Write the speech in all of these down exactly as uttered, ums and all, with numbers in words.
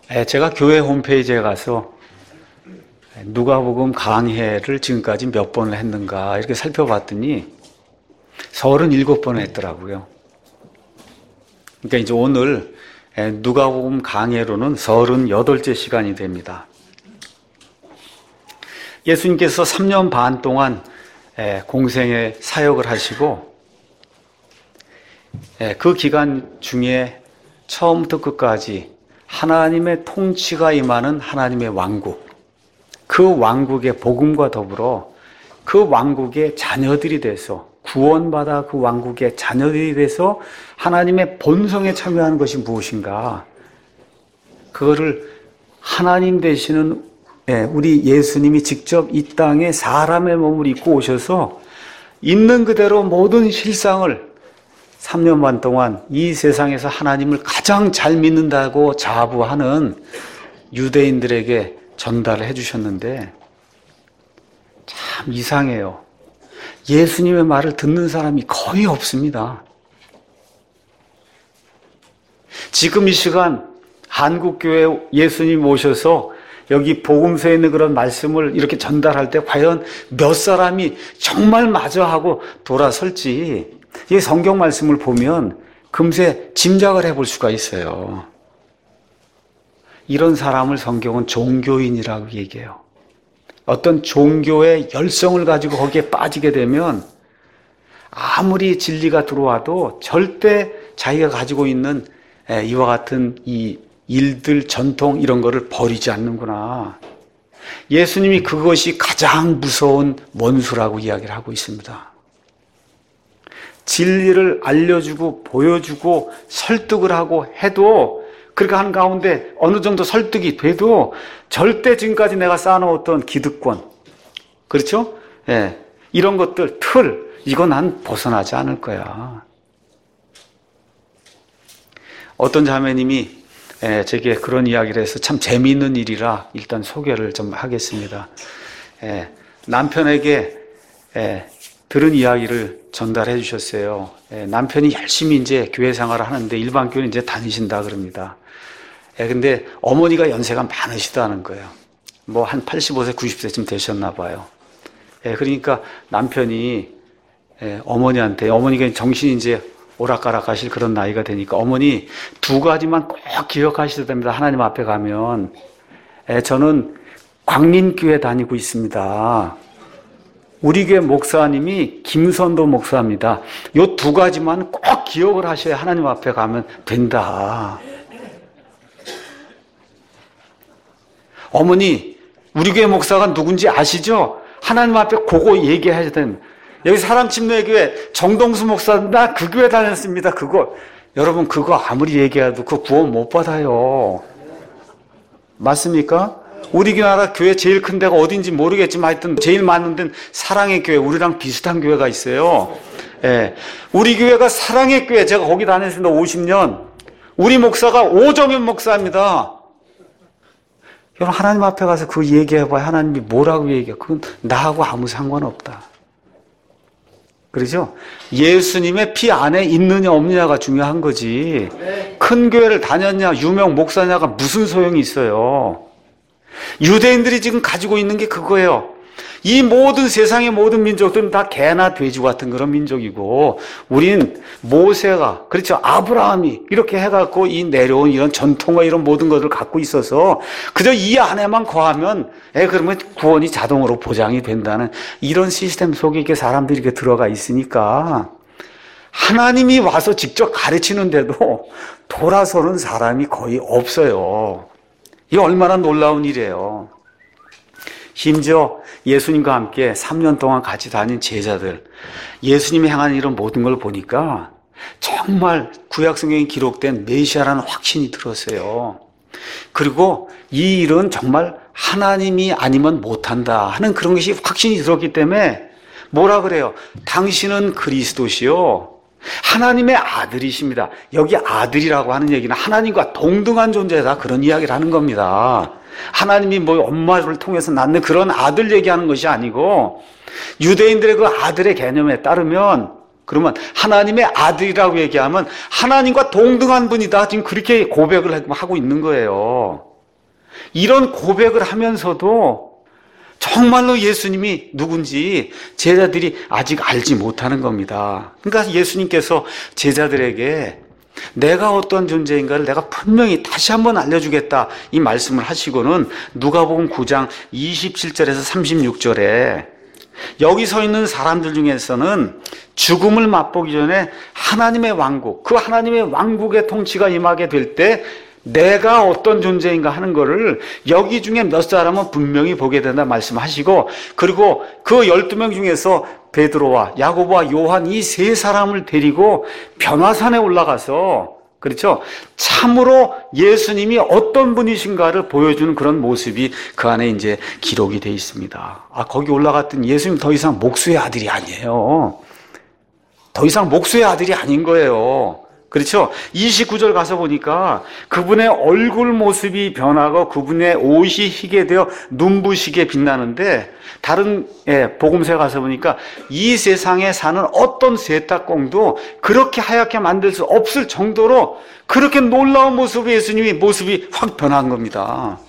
제가 교회 홈페이지에 가서 누가복음 강해를 지금까지 몇 번을 했는가 이렇게 살펴봤더니 서른일곱 번을 했더라고요. 그러니까 이제 오늘 누가복음 강해로는 서른여덟째 시간이 됩니다. 예수님께서 삼 년 반 동안 공생의 사역을 하시고 그 기간 중에 처음부터 끝까지 하나님의 통치가 임하는 하나님의 왕국, 그 왕국의 복음과 더불어 그 왕국의 자녀들이 돼서 구원받아 그 왕국의 자녀들이 돼서 하나님의 본성에 참여하는 것이 무엇인가, 그거를 하나님 되시는 우리 예수님이 직접 이 땅에 사람의 몸을 입고 오셔서 있는 그대로 모든 실상을 삼 년 반 동안 이 세상에서 하나님을 가장 잘 믿는다고 자부하는 유대인들에게 전달을 해주셨는데 참 이상해요. 예수님의 말을 듣는 사람이 거의 없습니다. 지금 이 시간 한국교회 예수님 오셔서 여기 복음서에 있는 그런 말씀을 이렇게 전달할 때 과연 몇 사람이 정말 맞아 하고 돌아설지, 이 성경 말씀을 보면 금세 짐작을 해볼 수가 있어요. 이런 사람을 성경은 종교인이라고 얘기해요. 어떤 종교의 열성을 가지고 거기에 빠지게 되면 아무리 진리가 들어와도 절대 자기가 가지고 있는 이와 같은 이 일들, 전통 이런 거를 버리지 않는구나. 예수님이 그것이 가장 무서운 원수라고 이야기를 하고 있습니다. 진리를 알려주고 보여주고 설득을 하고 해도, 그렇게 하는 가운데 어느 정도 설득이 돼도 절대 지금까지 내가 쌓아놓았던 기득권, 그렇죠? 예, 이런 것들, 틀, 이거 난 벗어나지 않을 거야. 어떤 자매님이 예, 제게 그런 이야기를 해서 참 재미있는 일이라 일단 소개를 좀 하겠습니다. 예, 남편에게 예, 들은 이야기를 전달해 주셨어요. 예, 남편이 열심히 이제 교회 생활을 하는데 일반 교회 이제 다니신다 그럽니다. 예, 근데 어머니가 연세가 많으시다는 거예요. 뭐 한 팔십오 세, 구십 세쯤 되셨나 봐요. 예, 그러니까 남편이 예, 어머니한테, 어머니가 정신이 이제 오락가락 하실 그런 나이가 되니까 어머니 두 가지만 꼭 기억하셔야 됩니다. 하나님 앞에 가면. 예, 저는 광림교회 다니고 있습니다. 우리 교회 목사님이 김선도 목사입니다. 요 두 가지만 꼭 기억을 하셔야 하나님 앞에 가면 된다. 어머니, 우리 교회 목사가 누군지 아시죠? 하나님 앞에 그거 얘기하셔야 됩니다. 여기 사랑침례교회 정동수 목사, 나 그 교회 다녔습니다. 그거, 여러분 그거 아무리 얘기해도 그 구원 못 받아요. 맞습니까? 우리나라 교회 제일 큰 데가 어딘지 모르겠지만 하여튼 제일 많은 데는 사랑의 교회, 우리랑 비슷한 교회가 있어요. 예. 우리 교회가 사랑의 교회, 제가 거기 다녔습니다. 오십 년. 우리 목사가 오정현 목사입니다. 여러분, 하나님 앞에 가서 그 얘기해봐야 하나님이 뭐라고 얘기해. 그건 나하고 아무 상관없다. 그렇죠? 예수님의 피 안에 있느냐 없느냐가 중요한 거지. 큰 교회를 다녔냐, 유명 목사냐가 무슨 소용이 있어요. 유대인들이 지금 가지고 있는 게 그거예요. 이 모든 세상의 모든 민족들은 다 개나 돼지 같은 그런 민족이고, 우린 모세가, 그렇죠, 아브라함이 이렇게 해갖고 이 내려온 이런 전통과 이런 모든 것을 갖고 있어서 그저 이 안에만 거하면 에 그러면 구원이 자동으로 보장이 된다는 이런 시스템 속에 이렇게 사람들이 이렇게 들어가 있으니까 하나님이 와서 직접 가르치는데도 돌아서는 사람이 거의 없어요. 이게 얼마나 놀라운 일이에요. 심지어 예수님과 함께 삼 년 동안 같이 다닌 제자들, 예수님이 행한 이런 모든 걸 보니까 정말 구약성경에 기록된 메시아라는 확신이 들었어요. 그리고 이 일은 정말 하나님이 아니면 못한다 하는 그런 것이 확신이 들었기 때문에 뭐라 그래요? 당신은 그리스도시요, 하나님의 아들이십니다. 여기 아들이라고 하는 얘기는 하나님과 동등한 존재다, 그런 이야기를 하는 겁니다. 하나님이 뭐 엄마를 통해서 낳는 그런 아들 얘기하는 것이 아니고, 유대인들의 그 아들의 개념에 따르면, 그러면 하나님의 아들이라고 얘기하면 하나님과 동등한 분이다, 지금 그렇게 고백을 하고 있는 거예요. 이런 고백을 하면서도 정말로 예수님이 누군지 제자들이 아직 알지 못하는 겁니다. 그러니까 예수님께서 제자들에게 내가 어떤 존재인가를 내가 분명히 다시 한번 알려주겠다 이 말씀을 하시고는 누가복음 구 장 이십칠 절에서 삼십육 절에 여기 서 있는 사람들 중에서는 죽음을 맛보기 전에 하나님의 왕국, 그 하나님의 왕국의 통치가 임하게 될 때 내가 어떤 존재인가 하는 거를 여기 중에 몇 사람은 분명히 보게 된다 말씀하시고, 그리고 그 열두 명 중에서 베드로와 야고보와 요한 이 세 사람을 데리고 변화산에 올라가서, 그렇죠, 참으로 예수님이 어떤 분이신가를 보여주는 그런 모습이 그 안에 이제 기록이 되어 있습니다. 아, 거기 올라갔더니 예수님 더 이상 목수의 아들이 아니에요. 더 이상 목수의 아들이 아닌 거예요. 그렇죠? 이십구 절 가서 보니까 그분의 얼굴 모습이 변하고 그분의 옷이 희게 되어 눈부시게 빛나는데, 다른 예, 복음서에 가서 보니까 이 세상에 사는 어떤 세탁공도 그렇게 하얗게 만들 수 없을 정도로 그렇게 놀라운 모습의 예수님이 모습이 확 변한 겁니다.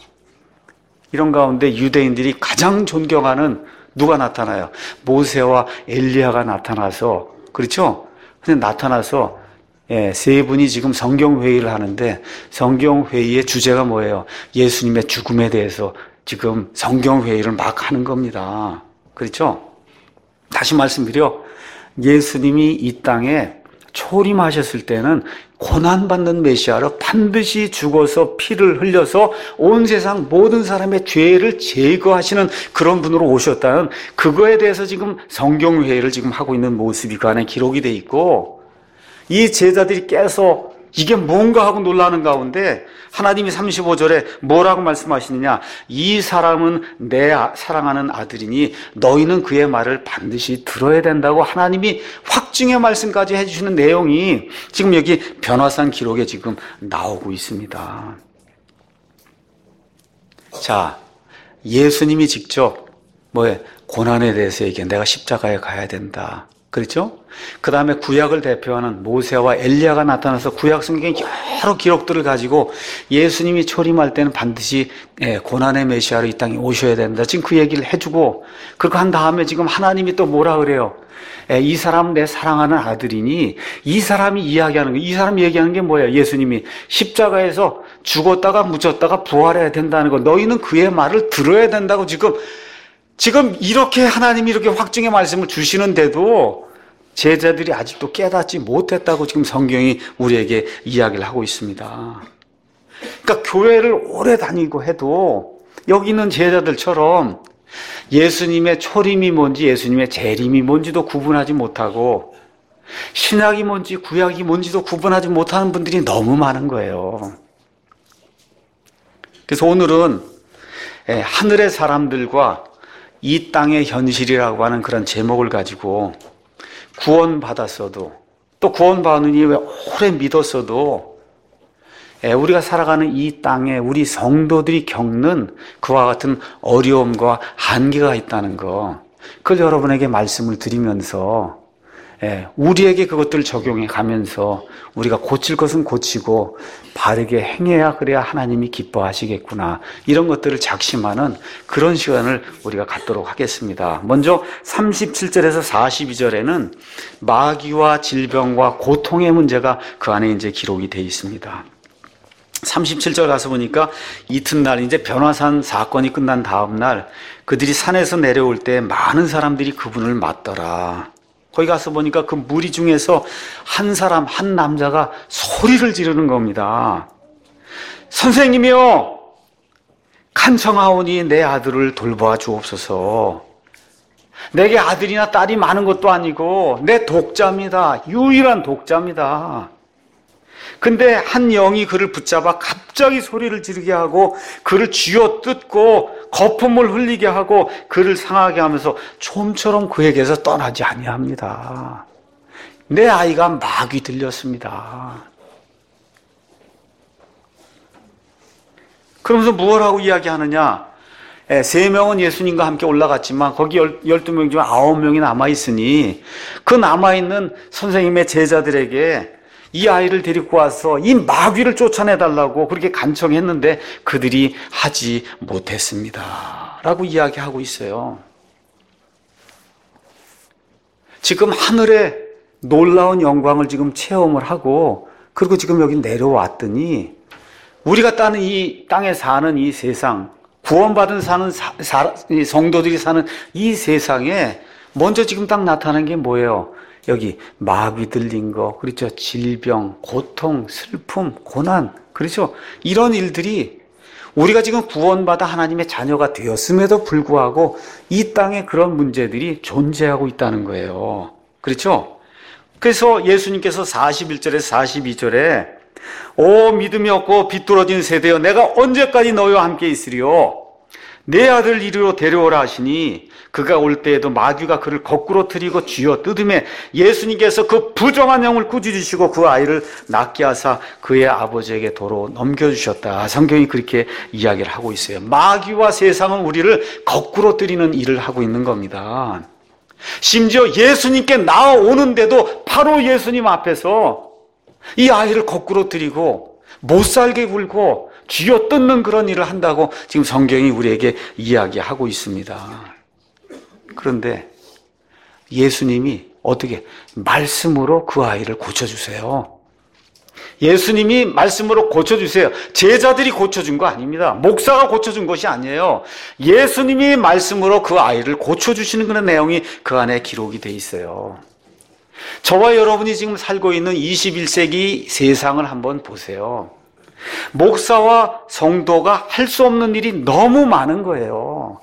이런 가운데 유대인들이 가장 존경하는 누가 나타나요? 모세와 엘리야가 나타나서, 그렇죠? 근데 나타나서 예, 세 분이 지금 성경회의를 하는데 성경회의의 주제가 뭐예요? 예수님의 죽음에 대해서 지금 성경회의를 막 하는 겁니다. 그렇죠? 다시 말씀드려, 예수님이 이 땅에 초림하셨을 때는 고난받는 메시아로 반드시 죽어서 피를 흘려서 온 세상 모든 사람의 죄를 제거하시는 그런 분으로 오셨다는 그거에 대해서 지금 성경회의를 지금 하고 있는 모습이 그 안에 기록이 돼 있고, 이 제자들이 깨서 이게 뭔가 하고 놀라는 가운데 하나님이 삼십오 절에 뭐라고 말씀하시느냐, 이 사람은 내 사랑하는 아들이니 너희는 그의 말을 반드시 들어야 된다고 하나님이 확증의 말씀까지 해주시는 내용이 지금 여기 변화산 기록에 지금 나오고 있습니다. 자, 예수님이 직접 뭐에 고난에 대해서 얘기해. 내가 십자가에 가야 된다. 그렇죠? 그 다음에 구약을 대표하는 모세와 엘리야가 나타나서 구약 성경의 여러 기록들을 가지고 예수님이 초림할 때는 반드시 고난의 메시아로 이 땅에 오셔야 된다. 지금 그 얘기를 해주고, 그렇게 한 다음에 지금 하나님이 또 뭐라 그래요? 이 사람은 내 사랑하는 아들이니, 이 사람이 이야기하는 거, 이 사람이 얘기하는 게 뭐예요? 예수님이 십자가에서 죽었다가 묻혔다가 부활해야 된다는 거, 너희는 그의 말을 들어야 된다고 지금 지금 이렇게 하나님이 이렇게 확증의 말씀을 주시는데도 제자들이 아직도 깨닫지 못했다고 지금 성경이 우리에게 이야기를 하고 있습니다. 그러니까 교회를 오래 다니고 해도 여기 있는 제자들처럼 예수님의 초림이 뭔지 예수님의 재림이 뭔지도 구분하지 못하고 신약이 뭔지 구약이 뭔지도 구분하지 못하는 분들이 너무 많은 거예요. 그래서 오늘은 하늘의 사람들과 이 땅의 현실이라고 하는 그런 제목을 가지고 구원받았어도, 또 구원받으니 왜 오래 믿었어도 우리가 살아가는 이 땅에 우리 성도들이 겪는 그와 같은 어려움과 한계가 있다는 거, 그걸 여러분에게 말씀을 드리면서 우리에게 그것들을 적용해 가면서 우리가 고칠 것은 고치고 바르게 행해야 그래야 하나님이 기뻐하시겠구나, 이런 것들을 작심하는 그런 시간을 우리가 갖도록 하겠습니다. 먼저 삼십칠 절에서 사십이 절에는 마귀와 질병과 고통의 문제가 그 안에 이제 기록이 되어 있습니다. 삼십칠 절 가서 보니까 이튿날 이제 변화산 사건이 끝난 다음 날 그들이 산에서 내려올 때 많은 사람들이 그분을 맞더라. 거기 가서 보니까 그 무리 중에서 한 사람, 한 남자가 소리를 지르는 겁니다. 선생님이요, 간청하오니 내 아들을 돌보아 주옵소서. 내게 아들이나 딸이 많은 것도 아니고 내 독자입니다. 유일한 독자입니다. 근데 한 영이 그를 붙잡아 갑자기 소리를 지르게 하고 그를 쥐어뜯고 거품을 흘리게 하고 그를 상하게 하면서 좀처럼 그에게서 떠나지 아니합니다. 내 아이가 마귀 들렸습니다. 그러면서 무엇 하고 이야기하느냐? 세 명은 예수님과 함께 올라갔지만 거기 열두 명 중에 아홉 명이 남아있으니 그 남아있는 선생님의 제자들에게 이 아이를 데리고 와서 이 마귀를 쫓아내달라고 그렇게 간청했는데 그들이 하지 못했습니다. 라고 이야기하고 있어요. 지금 하늘의 놀라운 영광을 지금 체험을 하고 그리고 지금 여기 내려왔더니 우리가 따는 이 땅에 사는 이 세상, 구원받은 사는 사, 사, 성도들이 사는 이 세상에 먼저 지금 딱 나타나는 게 뭐예요? 여기 마귀 들린 거, 그렇죠? 질병, 고통, 슬픔, 고난, 그렇죠? 이런 일들이 우리가 지금 구원받아 하나님의 자녀가 되었음에도 불구하고 이 땅에 그런 문제들이 존재하고 있다는 거예요. 그렇죠? 그래서 예수님께서 사십일 절에서 사십이 절에 오 믿음이 없고 비뚤어진 세대여 내가 언제까지 너희와 함께 있으리요? 내 아들 이리로 데려오라 하시니 그가 올 때에도 마귀가 그를 거꾸로 들이고 쥐어 뜯음에 예수님께서 그 부정한 영을 꾸짖으시고 그 아이를 낫게 하사 그의 아버지에게 도로 넘겨주셨다. 성경이 그렇게 이야기를 하고 있어요. 마귀와 세상은 우리를 거꾸로 들이는 일을 하고 있는 겁니다. 심지어 예수님께 나아오는데도 바로 예수님 앞에서 이 아이를 거꾸로 들이고 못살게 굴고 쥐어 뜯는 그런 일을 한다고 지금 성경이 우리에게 이야기하고 있습니다. 그런데 예수님이 어떻게 말씀으로 그 아이를 고쳐주세요. 예수님이 말씀으로 고쳐주세요. 제자들이 고쳐준 거 아닙니다. 목사가 고쳐준 것이 아니에요. 예수님이 말씀으로 그 아이를 고쳐주시는 그런 내용이 그 안에 기록이 돼 있어요. 저와 여러분이 지금 살고 있는 이십일 세기 세상을 한번 보세요. 목사와 성도가 할 수 없는 일이 너무 많은 거예요.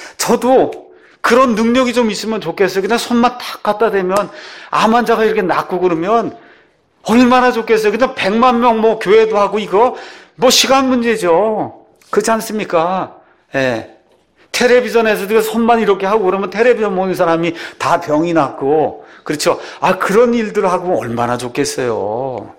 저도 그런 능력이 좀 있으면 좋겠어요. 그냥 손만 탁 갖다 대면 암 환자가 이렇게 낫고 그러면 얼마나 좋겠어요. 그냥 백만 명 뭐 교회도 하고 이거 뭐 시간 문제죠. 그렇지 않습니까? 예. 텔레비전에서도 손만 이렇게 하고 그러면 텔레비전 보는 사람이 다 병이 낫고 그렇죠. 아 그런 일들을 하고 얼마나 좋겠어요.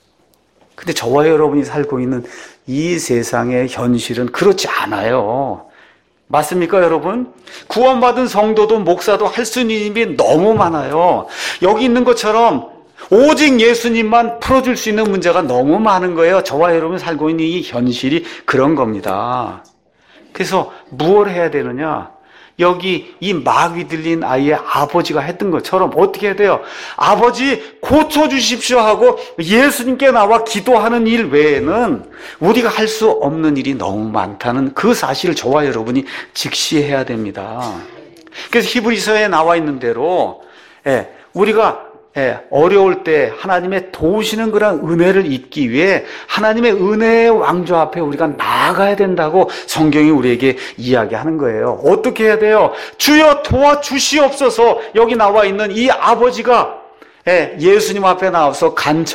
근데 저와 여러분이 살고 있는 이 세상의 현실은 그렇지 않아요. 맞습니까, 여러분? 구원받은 성도도 목사도 할 수 있는 일이 너무 많아요. 여기 있는 것처럼 오직 예수님만 풀어줄 수 있는 문제가 너무 많은 거예요. 저와 여러분 살고 있는 이 현실이 그런 겁니다. 그래서 무엇을 해야 되느냐? 여기 이 마귀 들린 아이의 아버지가 했던 것처럼 어떻게 해야 돼요? 아버지 고쳐주십시오 하고 예수님께 나와 기도하는 일 외에는 우리가 할 수 없는 일이 너무 많다는 그 사실을 저와 여러분이 직시해야 됩니다. 그래서 히브리서에 나와 있는 대로 예, 우리가 예, 어려울 때 하나님의 도우시는 그런 은혜를 잊기 위해 하나님의 은혜의 왕좌 앞에 우리가 나아가야 된다고 성경이 우리에게 이야기하는 거예요. 어떻게 해야 돼요? 주여 도와주시옵소서. 여기 나와 있는 이 아버지가 예, 예수님 앞에 나와서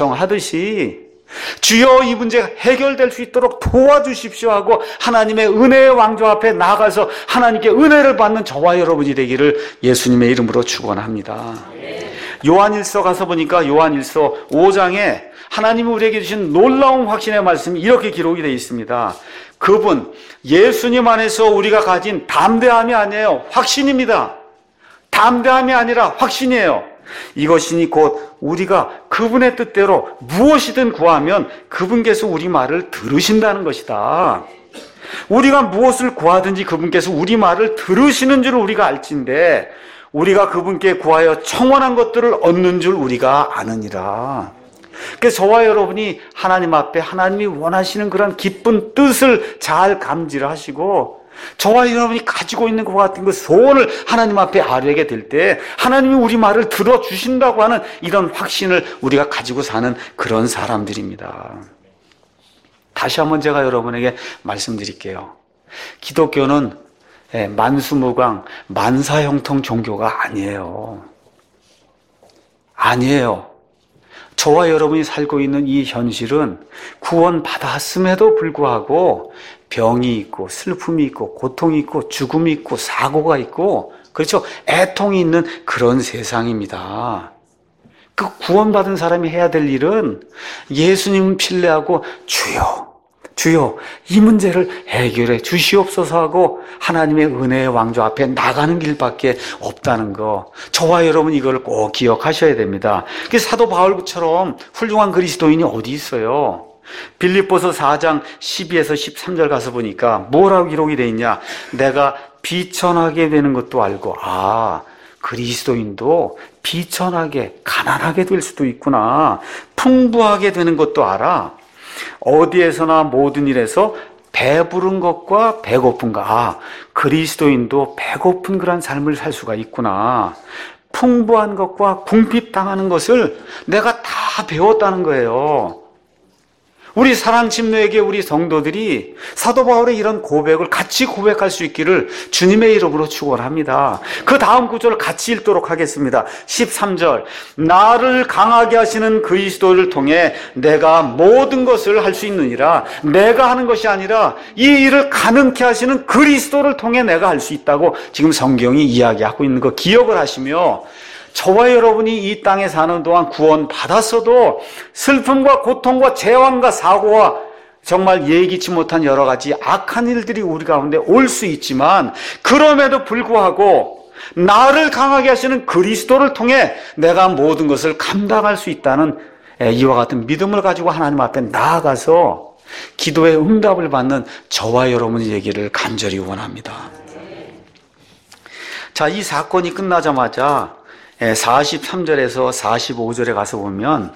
간청하듯이 주여 이 문제가 해결될 수 있도록 도와주십시오 하고 하나님의 은혜의 왕좌 앞에 나가서 하나님께 은혜를 받는 저와 여러분이 되기를 예수님의 이름으로 축원합니다. 요한일서 가서 보니까 요한일서 오 장에 하나님이 우리에게 주신 놀라운 확신의 말씀이 이렇게 기록이 되어 있습니다. 그분 예수님 안에서 우리가 가진 담대함이 아니에요. 확신입니다. 담대함이 아니라 확신이에요. 이것이니 곧 우리가 그분의 뜻대로 무엇이든 구하면 그분께서 우리 말을 들으신다는 것이다. 우리가 무엇을 구하든지 그분께서 우리 말을 들으시는 줄 우리가 알진대 우리가 그분께 구하여 청원한 것들을 얻는 줄 우리가 아느니라. 그래서 저와 여러분이 하나님 앞에 하나님이 원하시는 그런 기쁜 뜻을 잘 감지를 하시고 저와 여러분이 가지고 있는 것 같은 그 소원을 하나님 앞에 아뢰게 될 때 하나님이 우리 말을 들어주신다고 하는 이런 확신을 우리가 가지고 사는 그런 사람들입니다. 다시 한번 제가 여러분에게 말씀드릴게요. 기독교는 만수무강, 만사형통 종교가 아니에요. 아니에요. 저와 여러분이 살고 있는 이 현실은 구원받았음에도 불구하고 병이 있고 슬픔이 있고 고통이 있고 죽음이 있고 사고가 있고 그렇죠. 애통이 있는 그런 세상입니다. 그 구원받은 사람이 해야 될 일은 예수님 신뢰하고 주여 주여 이 문제를 해결해 주시옵소서 하고 하나님의 은혜의 왕좌 앞에 나가는 길밖에 없다는 거, 저와 여러분 이걸 꼭 기억하셔야 됩니다. 사도 바울처럼 훌륭한 그리스도인이 어디 있어요? 빌립보서 사 장 십이에서 십삼 절 가서 보니까 뭐라고 기록이 되어 있냐? 내가 비천하게 되는 것도 알고, 아 그리스도인도 비천하게 가난하게 될 수도 있구나, 풍부하게 되는 것도 알아. 어디에서나 모든 일에서 배부른 것과 배고픈가, 아 그리스도인도 배고픈 그런 삶을 살 수가 있구나, 풍부한 것과 궁핍당하는 것을 내가 다 배웠다는 거예요. 우리 사랑침노에게 우리 성도들이 사도 바울의 이런 고백을 같이 고백할 수 있기를 주님의 이름으로 축원합니다. 그 다음 구절을 같이 읽도록 하겠습니다. 십삼 절, 나를 강하게 하시는 그리스도를 통해 내가 모든 것을 할 수 있느니라. 내가 하는 것이 아니라 이 일을 가능케 하시는 그리스도를 통해 내가 할 수 있다고 지금 성경이 이야기하고 있는 거 기억을 하시며, 저와 여러분이 이 땅에 사는 동안 구원 받았어도 슬픔과 고통과 재앙과 사고와 정말 예기치 못한 여러 가지 악한 일들이 우리 가운데 올 수 있지만, 그럼에도 불구하고 나를 강하게 하시는 그리스도를 통해 내가 모든 것을 감당할 수 있다는 이와 같은 믿음을 가지고 하나님 앞에 나아가서 기도의 응답을 받는 저와 여러분의 얘기를 간절히 원합니다. 자, 이 사건이 끝나자마자 사십삼 절에서 사십오 절에 가서 보면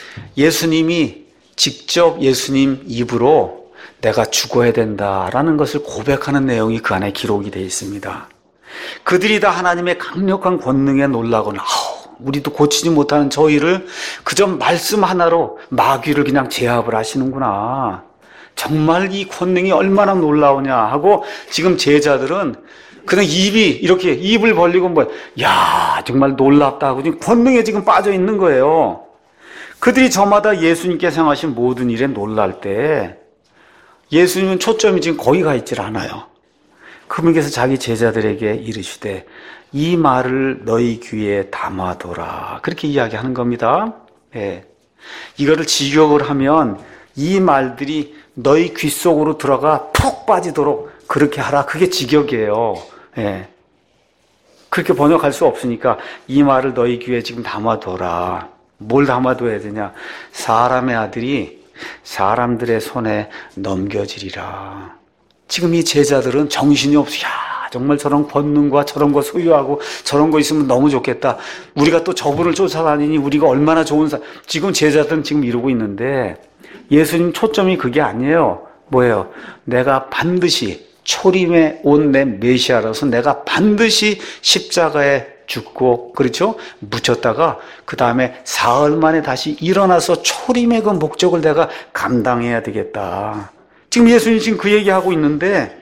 예수님이 직접 예수님 입으로 내가 죽어야 된다라는 것을 고백하는 내용이 그 안에 기록이 되어 있습니다. 그들이 다 하나님의 강력한 권능에 놀라거나, 아우, 우리도 고치지 못하는 저희를 그저 말씀 하나로 마귀를 그냥 제압을 하시는구나, 정말 이 권능이 얼마나 놀라우냐 하고 지금 제자들은 그냥 입이 이렇게 입을 벌리고 뭐, 야 정말 놀랍다 하고 지금 권능에 지금 빠져 있는 거예요. 그들이 저마다 예수님께서 행하신 모든 일에 놀랄 때 예수님은 초점이 지금 거기 가 있질 않아요. 그분께서 자기 제자들에게 이르시되 이 말을 너희 귀에 담아둬라, 그렇게 이야기하는 겁니다. 예. 이거를 직역을 하면 이 말들이 너희 귀 속으로 들어가 푹 빠지도록 그렇게 하라, 그게 직역이에요. 예. 그렇게 번역할 수 없으니까 이 말을 너희 귀에 지금 담아둬라. 뭘 담아둬야 되냐? 사람의 아들이 사람들의 손에 넘겨지리라. 지금 이 제자들은 정신이 없어. 야 정말 저런 권능과 저런 거 소유하고 저런 거 있으면 너무 좋겠다, 우리가 또 저분을 쫓아다니니 우리가 얼마나 좋은 사 지금 제자들은 지금 이러고 있는데, 예수님 초점이 그게 아니에요. 뭐예요? 내가 반드시 초림에 온 내 메시아라서 내가 반드시 십자가에 죽고, 그렇죠? 묻혔다가 그 다음에 사흘 만에 다시 일어나서 초림의 그 목적을 내가 감당해야 되겠다. 지금 예수님 지금 그 얘기하고 있는데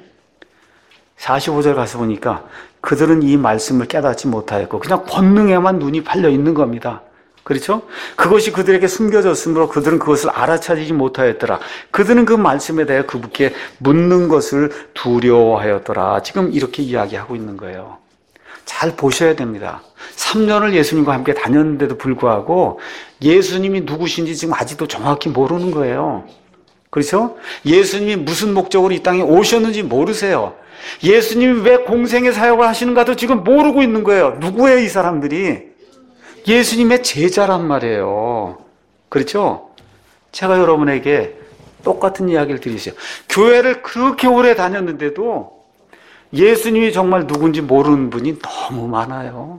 사십오 절 가서 보니까 그들은 이 말씀을 깨닫지 못하였고 그냥 권능에만 눈이 팔려 있는 겁니다. 그렇죠? 그것이 그들에게 숨겨졌으므로 그들은 그것을 알아차리지 못하였더라. 그들은 그 말씀에 대해 그분께 묻는 것을 두려워하였더라. 지금 이렇게 이야기하고 있는 거예요. 잘 보셔야 됩니다. 삼 년을 예수님과 함께 다녔는데도 불구하고 예수님이 누구신지 지금 아직도 정확히 모르는 거예요. 그렇죠? 예수님이 무슨 목적으로 이 땅에 오셨는지 모르세요. 예수님이 왜 공생의 사역을 하시는가도 지금 모르고 있는 거예요. 누구예요, 이 사람들이? 예수님의 제자란 말이에요. 그렇죠? 제가 여러분에게 똑같은 이야기를 드리세요. 교회를 그렇게 오래 다녔는데도 예수님이 정말 누군지 모르는 분이 너무 많아요.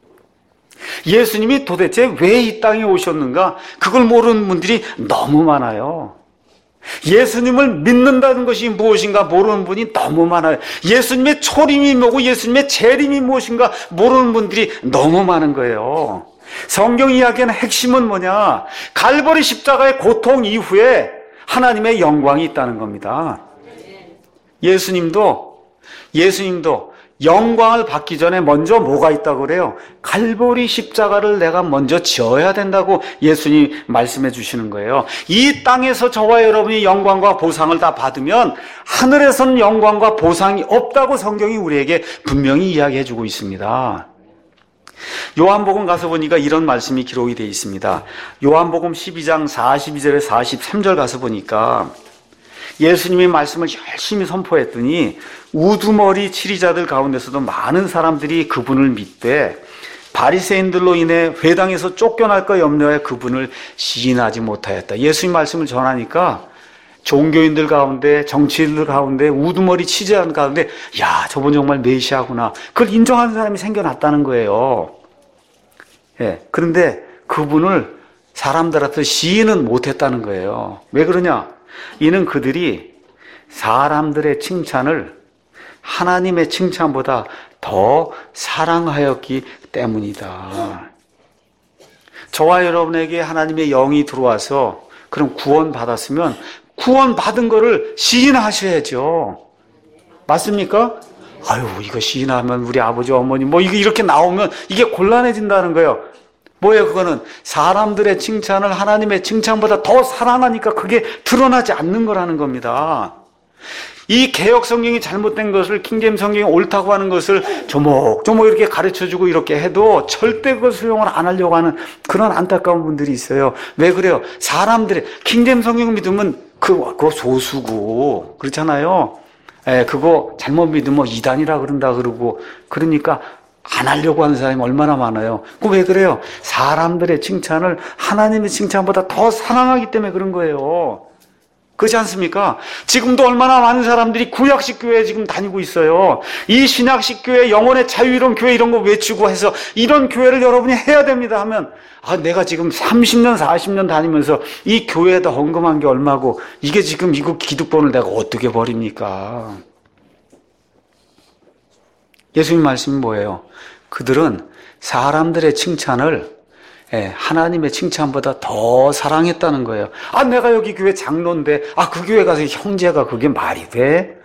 예수님이 도대체 왜 이 땅에 오셨는가, 그걸 모르는 분들이 너무 많아요. 예수님을 믿는다는 것이 무엇인가 모르는 분이 너무 많아요. 예수님의 초림이 뭐고 예수님의 재림이 무엇인가 모르는 분들이 너무 많은 거예요. 성경 이야기의 핵심은 뭐냐? 갈보리 십자가의 고통 이후에 하나님의 영광이 있다는 겁니다. 예수님도 예수님도 영광을 받기 전에 먼저 뭐가 있다고 그래요? 갈보리 십자가를 내가 먼저 지어야 된다고 예수님이 말씀해 주시는 거예요. 이 땅에서 저와 여러분이 영광과 보상을 다 받으면 하늘에서는 영광과 보상이 없다고 성경이 우리에게 분명히 이야기해 주고 있습니다. 요한복음 가서 보니까 이런 말씀이 기록이 되어 있습니다. 요한복음 십이 장 사십이 절에 사십삼 절 가서 보니까 예수님의 말씀을 열심히 선포했더니 우두머리 치리자들 가운데서도 많은 사람들이 그분을 믿되 바리새인들로 인해 회당에서 쫓겨날까 염려해 그분을 시인하지 못하였다. 예수님 말씀을 전하니까 종교인들 가운데, 정치인들 가운데, 우두머리 치리자들 가운데 야, 저분 정말 메시아구나. 그걸 인정하는 사람이 생겨났다는 거예요. 예, 그런데 그분을 사람들 앞에서 시인은 못했다는 거예요. 왜 그러냐? 이는 그들이 사람들의 칭찬을 하나님의 칭찬보다 더 사랑하였기 때문이다. 저와 여러분에게 하나님의 영이 들어와서 그럼 구원 받았으면 구원 받은 거를 시인하셔야죠. 맞습니까? 아유, 이거 시인하면 우리 아버지, 어머니 뭐 이거 이렇게 나오면 이게 곤란해진다는 거예요. 뭐예요? 그거는 사람들의 칭찬을 하나님의 칭찬보다 더 사랑하니까 그게 드러나지 않는 거라는 겁니다. 이 개역 성경이 잘못된 것을 킹제임스 성경이 옳다고 하는 것을 조목조목 이렇게 가르쳐주고 이렇게 해도 절대 그걸 수용을 안 하려고 하는 그런 안타까운 분들이 있어요. 왜 그래요? 사람들의 킹제임스 성경 믿으면 그, 그거 소수고 그렇잖아요. 예, 그거 잘못 믿으면 이단이라 그런다 그러고 그러니까 안 하려고 하는 사람이 얼마나 많아요. 그 왜 그래요? 사람들의 칭찬을 하나님의 칭찬보다 더 사랑하기 때문에 그런 거예요. 그렇지 않습니까? 지금도 얼마나 많은 사람들이 구약식 교회에 지금 다니고 있어요. 이 신약식 교회, 영혼의 자유이론 교회 이런 거 외치고 해서 이런 교회를 여러분이 해야 됩니다 하면 아, 내가 지금 삼십 년, 사십 년 다니면서 이 교회에다 헌금한 게 얼마고 이게 지금 이거 기득권을 내가 어떻게 버립니까? 예수님 말씀이 뭐예요? 그들은 사람들의 칭찬을 예, 하나님의 칭찬보다 더 사랑했다는 거예요. 아, 내가 여기 교회 장로인데, 아, 그 교회 가서 형제가 그게 말이 돼?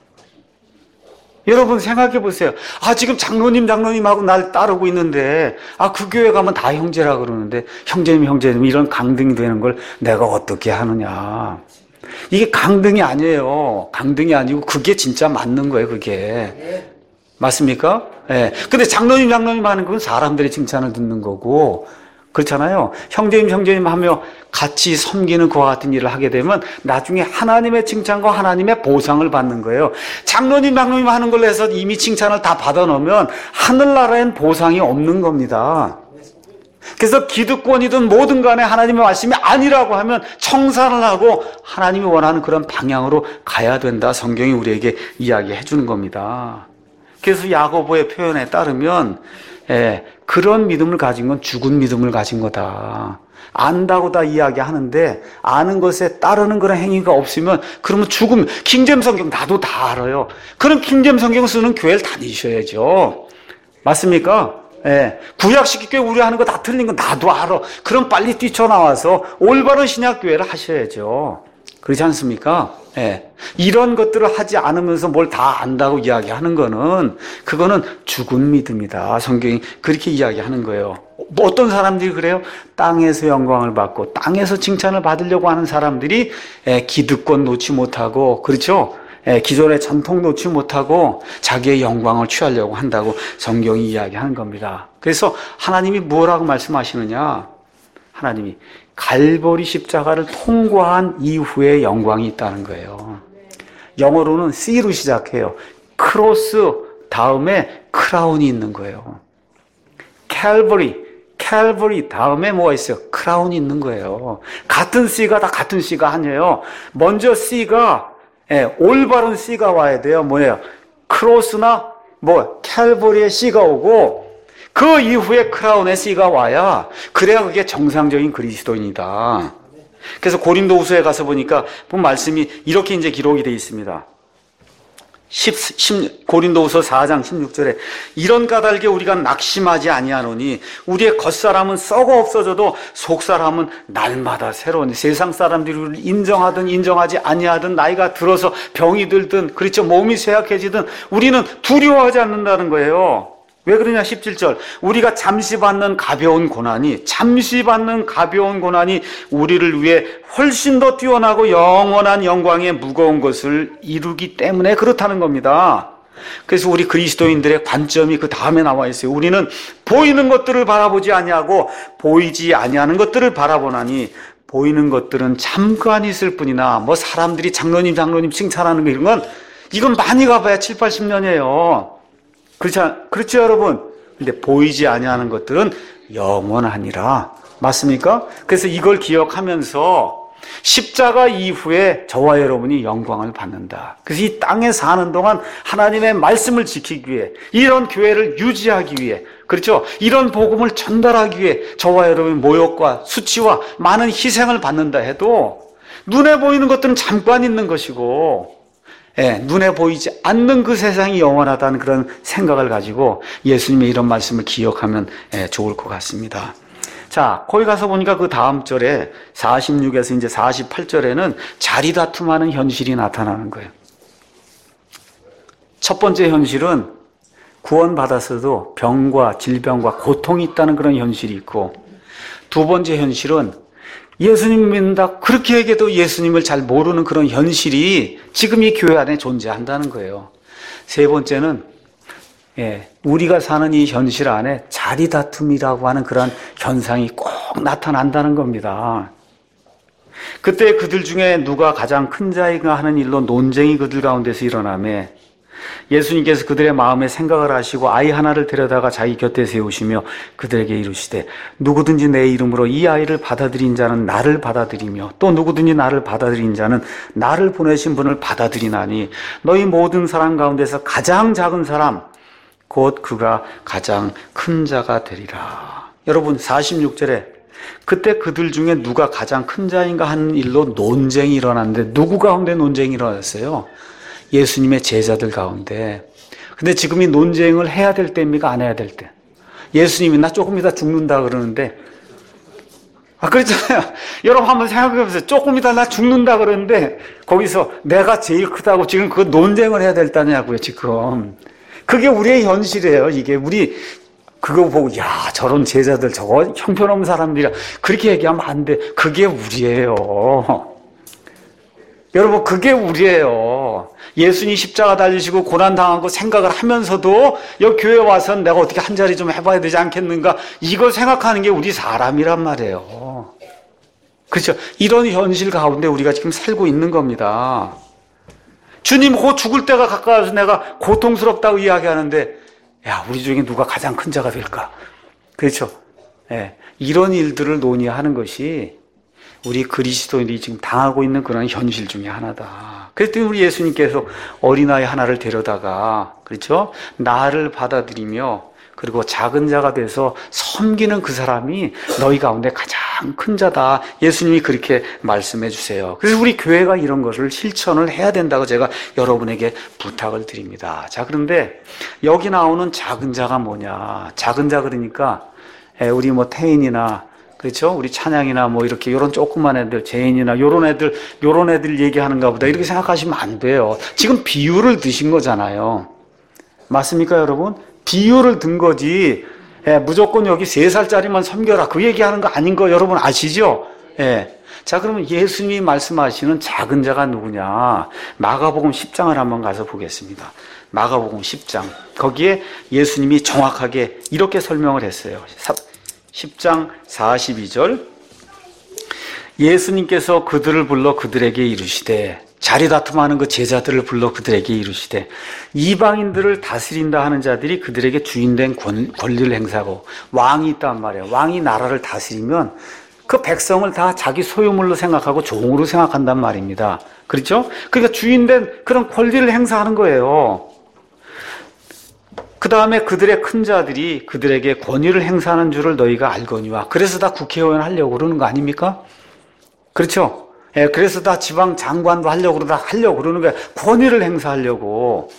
여러분 생각해 보세요. 아, 지금 장로님, 장로님하고 날 따르고 있는데, 아, 그 교회 가면 다 형제라 그러는데, 형제님, 형제님, 이런 강등이 되는 걸 내가 어떻게 하느냐. 이게 강등이 아니에요. 강등이 아니고, 그게 진짜 맞는 거예요, 그게. 맞습니까? 예. 근데 장로님, 장로님 하는 건 사람들의 칭찬을 듣는 거고, 그렇잖아요. 형제님, 형제님 하며 같이 섬기는 그와 같은 일을 하게 되면 나중에 하나님의 칭찬과 하나님의 보상을 받는 거예요. 장로님, 장로님 하는 걸로 해서 이미 칭찬을 다 받아놓으면 하늘나라엔 보상이 없는 겁니다. 그래서 기득권이든 뭐든 간에 하나님의 말씀이 아니라고 하면 청산을 하고 하나님이 원하는 그런 방향으로 가야 된다. 성경이 우리에게 이야기해 주는 겁니다. 그래서 야고보의 표현에 따르면 예, 그런 믿음을 가진 건 죽은 믿음을 가진 거다. 안다고 다 이야기하는데 아는 것에 따르는 그런 행위가 없으면 그러면 죽음. 킹제임스 성경 나도 다 알아요. 그럼 킹제임스 성경 쓰는 교회를 다니셔야죠. 맞습니까? 예, 구약식 교회 우리 하는 거 다 틀린 거 나도 알아. 그럼 빨리 뛰쳐나와서 올바른 신약 교회를 하셔야죠. 그렇지 않습니까? 예. 이런 것들을 하지 않으면서 뭘 다 안다고 이야기하는 거는 그거는 죽은 믿음이다. 성경이 그렇게 이야기하는 거예요. 뭐 어떤 사람들이 그래요? 땅에서 영광을 받고 땅에서 칭찬을 받으려고 하는 사람들이 예, 기득권 놓지 못하고 그렇죠? 예, 기존의 전통 놓지 못하고 자기의 영광을 취하려고 한다고 성경이 이야기하는 겁니다. 그래서 하나님이 뭐라고 말씀하시느냐? 하나님이 갈보리 십자가를 통과한 이후에 영광이 있다는 거예요. 영어로는 C로 시작해요. 크로스 다음에 크라운이 있는 거예요. 칼보리, 칼보리 다음에 뭐가 있어요? 크라운이 있는 거예요. 같은 C가 다 같은 C가 아니에요. 먼저 C가 예, 올바른 C가 와야 돼요. 뭐예요? 크로스나 뭐 칼보리의 C가 오고 그 이후에 크라운의 C가 와야 그래야 그게 정상적인 그리스도인이다. 그래서 고린도후서에 가서 보니까 본 말씀이 이렇게 이제 기록이 되어 있습니다. 십, 십, 고린도후서 사 장 십육 절에 이런 까닭에 우리가 낙심하지 아니하노니 우리의 겉사람은 썩어 없어져도 속사람은 날마다 새로운 세상 사람들이 우리를 인정하든 인정하지 아니하든 나이가 들어서 병이 들든 그렇죠 몸이 쇠약해지든 우리는 두려워하지 않는다는 거예요. 왜 그러냐 십칠 절 우리가 잠시 받는 가벼운 고난이 잠시 받는 가벼운 고난이 우리를 위해 훨씬 더 뛰어나고 영원한 영광의 무거운 것을 이루기 때문에 그렇다는 겁니다. 그래서 우리 그리스도인들의 관점이 그 다음에 나와 있어요. 우리는 보이는 것들을 바라보지 아니하고 보이지 아니하는 것들을 바라보나니 보이는 것들은 잠깐 있을 뿐이나 뭐 사람들이 장로님 장로님 칭찬하는 거 이런 건 이건 많이 가봐야 칠, 팔십 년이에요. 그렇지, 그렇죠, 여러분? 근데 보이지 아니하는 것들은 영원하니라. 맞습니까? 그래서 이걸 기억하면서 십자가 이후에 저와 여러분이 영광을 받는다. 그래서 이 땅에 사는 동안 하나님의 말씀을 지키기 위해, 이런 교회를 유지하기 위해, 그렇죠? 이런 복음을 전달하기 위해 저와 여러분의 모욕과 수치와 많은 희생을 받는다 해도 눈에 보이는 것들은 잠깐 있는 것이고, 예, 눈에 보이지 않는 그 세상이 영원하다는 그런 생각을 가지고 예수님의 이런 말씀을 기억하면 예, 좋을 것 같습니다. 자, 거기 가서 보니까 그 다음 절에 사십육에서 이제 사십팔 절에는 자리 다툼하는 현실이 나타나는 거예요. 첫 번째 현실은 구원받았어도 병과 질병과 고통이 있다는 그런 현실이 있고, 두 번째 현실은 예수님 믿는다 그렇게 얘기해도 예수님을 잘 모르는 그런 현실이 지금 이 교회 안에 존재한다는 거예요. 세 번째는 예, 우리가 사는 이 현실 안에 자리 다툼이라고 하는 그런 현상이 꼭 나타난다는 겁니다. 그때 그들 중에 누가 가장 큰 자인가 하는 일로 논쟁이 그들 가운데서 일어나며 예수님께서 그들의 마음에 생각을 하시고 아이 하나를 데려다가 자기 곁에 세우시며 그들에게 이르시되 누구든지 내 이름으로 이 아이를 받아들인 자는 나를 받아들이며 또 누구든지 나를 받아들인 자는 나를 보내신 분을 받아들이나니 너희 모든 사람 가운데서 가장 작은 사람 곧 그가 가장 큰 자가 되리라. 여러분 사십육 절에 그때 그들 중에 누가 가장 큰 자인가 하는 일로 논쟁이 일어났는데 누구 가운데 논쟁이 일어났어요? 예수님의 제자들 가운데. 근데 지금 이 논쟁을 해야 될 때입니까? 안 해야 될 때? 예수님이 나 조금 이따 죽는다 그러는데, 아, 그렇잖아요. 여러분 한번 생각해 보세요. 조금 이따 나 죽는다 그러는데, 거기서 내가 제일 크다고 지금 그 논쟁을 해야 될 때냐고요, 지금. 그게 우리의 현실이에요, 이게. 우리, 그거 보고, 야, 저런 제자들, 저거 형편없는 사람들이야. 그렇게 얘기하면 안 돼. 그게 우리예요. 여러분, 그게 우리예요. 예수님 십자가 달리시고 고난당한 거 생각을 하면서도 여기 교회 와서는 내가 어떻게 한 자리 좀 해봐야 되지 않겠는가? 이걸 생각하는 게 우리 사람이란 말이에요. 그렇죠? 이런 현실 가운데 우리가 지금 살고 있는 겁니다. 주님, 곧 죽을 때가 가까워서 내가 고통스럽다고 이야기하는데, 야, 우리 중에 누가 가장 큰 자가 될까? 그렇죠? 예, 이런 일들을 논의하는 것이 우리 그리스도인들이 지금 당하고 있는 그런 현실 중에 하나다. 그랬더니 우리 예수님께서 어린아이 하나를 데려다가, 그렇죠? 나를 받아들이며, 그리고 작은 자가 돼서 섬기는 그 사람이 너희 가운데 가장 큰 자다. 예수님이 그렇게 말씀해 주세요. 그래서 우리 교회가 이런 것을 실천을 해야 된다고 제가 여러분에게 부탁을 드립니다. 자, 그런데 여기 나오는 작은 자가 뭐냐? 작은 자 그러니까 우리 뭐 태인이나 그렇죠? 우리 찬양이나 뭐 이렇게 요런 조그만 애들, 제인이나 요런 애들, 요런 애들 얘기하는가 보다 이렇게 생각하시면 안 돼요. 지금 비유를 드신 거잖아요. 맞습니까, 여러분? 비유를 든 거지. 예, 무조건 여기 세 살짜리만 섬겨라. 그 얘기하는 거 아닌 거 여러분 아시죠? 예. 자, 그러면 예수님이 말씀하시는 작은 자가 누구냐? 마가복음 십 장을 한번 가서 보겠습니다. 마가복음 십 장. 거기에 예수님이 정확하게 이렇게 설명을 했어요. 십 장 사십이 절. 예수님께서 그들을 불러 그들에게 이르시되, 자리 다툼하는 그 제자들을 불러 그들에게 이르시되, 이방인들을 다스린다 하는 자들이 그들에게 주인된 권리를 행사하고, 왕이 있단 말이에요. 왕이 나라를 다스리면 그 백성을 다 자기 소유물로 생각하고 종으로 생각한단 말입니다. 그렇죠? 그러니까 주인된 그런 권리를 행사하는 거예요. 그 다음에 그들의 큰 자들이 그들에게 권위를 행사하는 줄을 너희가 알거니와, 그래서 다 국회의원 하려고 그러는 거 아닙니까? 그렇죠? 예, 그래서 다 지방 장관도 하려고 그러다 하려고 그러는 거야. 권위를 행사하려고.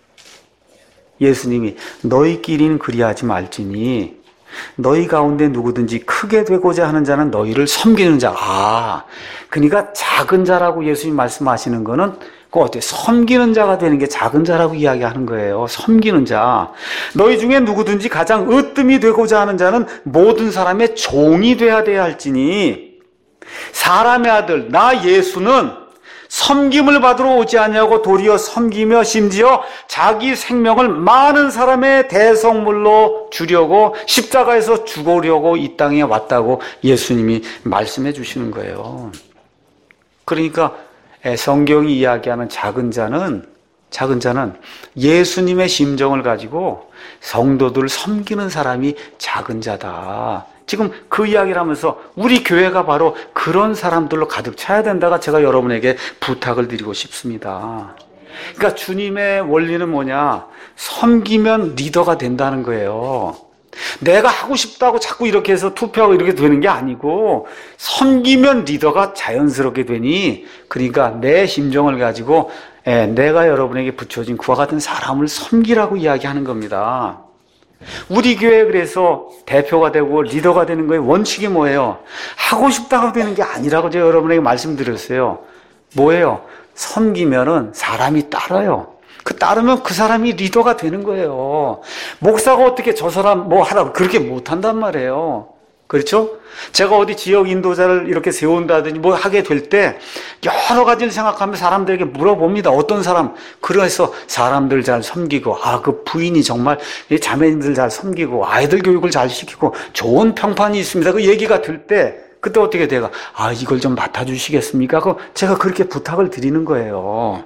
예수님이 너희끼리는 그리하지 말지니 너희 가운데 누구든지 크게 되고자 하는 자는 너희를 섬기는 자. 아, 그러니까 작은 자라고 예수님 말씀하시는 거는 그 어때요? 섬기는 자가 되는 게 작은 자라고 이야기하는 거예요. 섬기는 자. 너희 중에 누구든지 가장 으뜸이 되고자 하는 자는 모든 사람의 종이 돼야 돼야 할지니, 사람의 아들 나 예수는 섬김을 받으러 오지 아니하고 도리어 섬기며 심지어 자기 생명을 많은 사람의 대성물로 주려고 십자가에서 죽으려고 이 땅에 왔다고 예수님이 말씀해 주시는 거예요. 그러니까 성경이 이야기하는 작은 자는 작은 자는 예수님의 심정을 가지고 성도들을 섬기는 사람이 작은 자다. 지금 그 이야기를 하면서 우리 교회가 바로 그런 사람들로 가득 차야 된다가 제가 여러분에게 부탁을 드리고 싶습니다. 그러니까 주님의 원리는 뭐냐? 섬기면 리더가 된다는 거예요. 내가 하고 싶다고 자꾸 이렇게 해서 투표하고 이렇게 되는 게 아니고 섬기면 리더가 자연스럽게 되니, 그러니까 내 심정을 가지고 내가 여러분에게 붙여진 그와 같은 사람을 섬기라고 이야기하는 겁니다. 우리 교회 그래서 대표가 되고 리더가 되는 거의 원칙이 뭐예요? 하고 싶다고 되는 게 아니라고 제가 여러분에게 말씀드렸어요. 뭐예요? 섬기면은 사람이 따라요. 그 따르면 그 사람이 리더가 되는 거예요. 목사가 어떻게 저 사람 뭐 하라고 그렇게 못한단 말이에요. 그렇죠? 제가 어디 지역 인도자를 이렇게 세운다든지 뭐 하게 될 때 여러 가지를 생각하면 사람들에게 물어봅니다. 어떤 사람, 그래서 사람들 잘 섬기고, 아, 그 부인이 정말 자매님들 잘 섬기고, 아이들 교육을 잘 시키고, 좋은 평판이 있습니다. 그 얘기가 들 때, 그때 어떻게 돼가? 아, 이걸 좀 맡아주시겠습니까? 그 제가 그렇게 부탁을 드리는 거예요.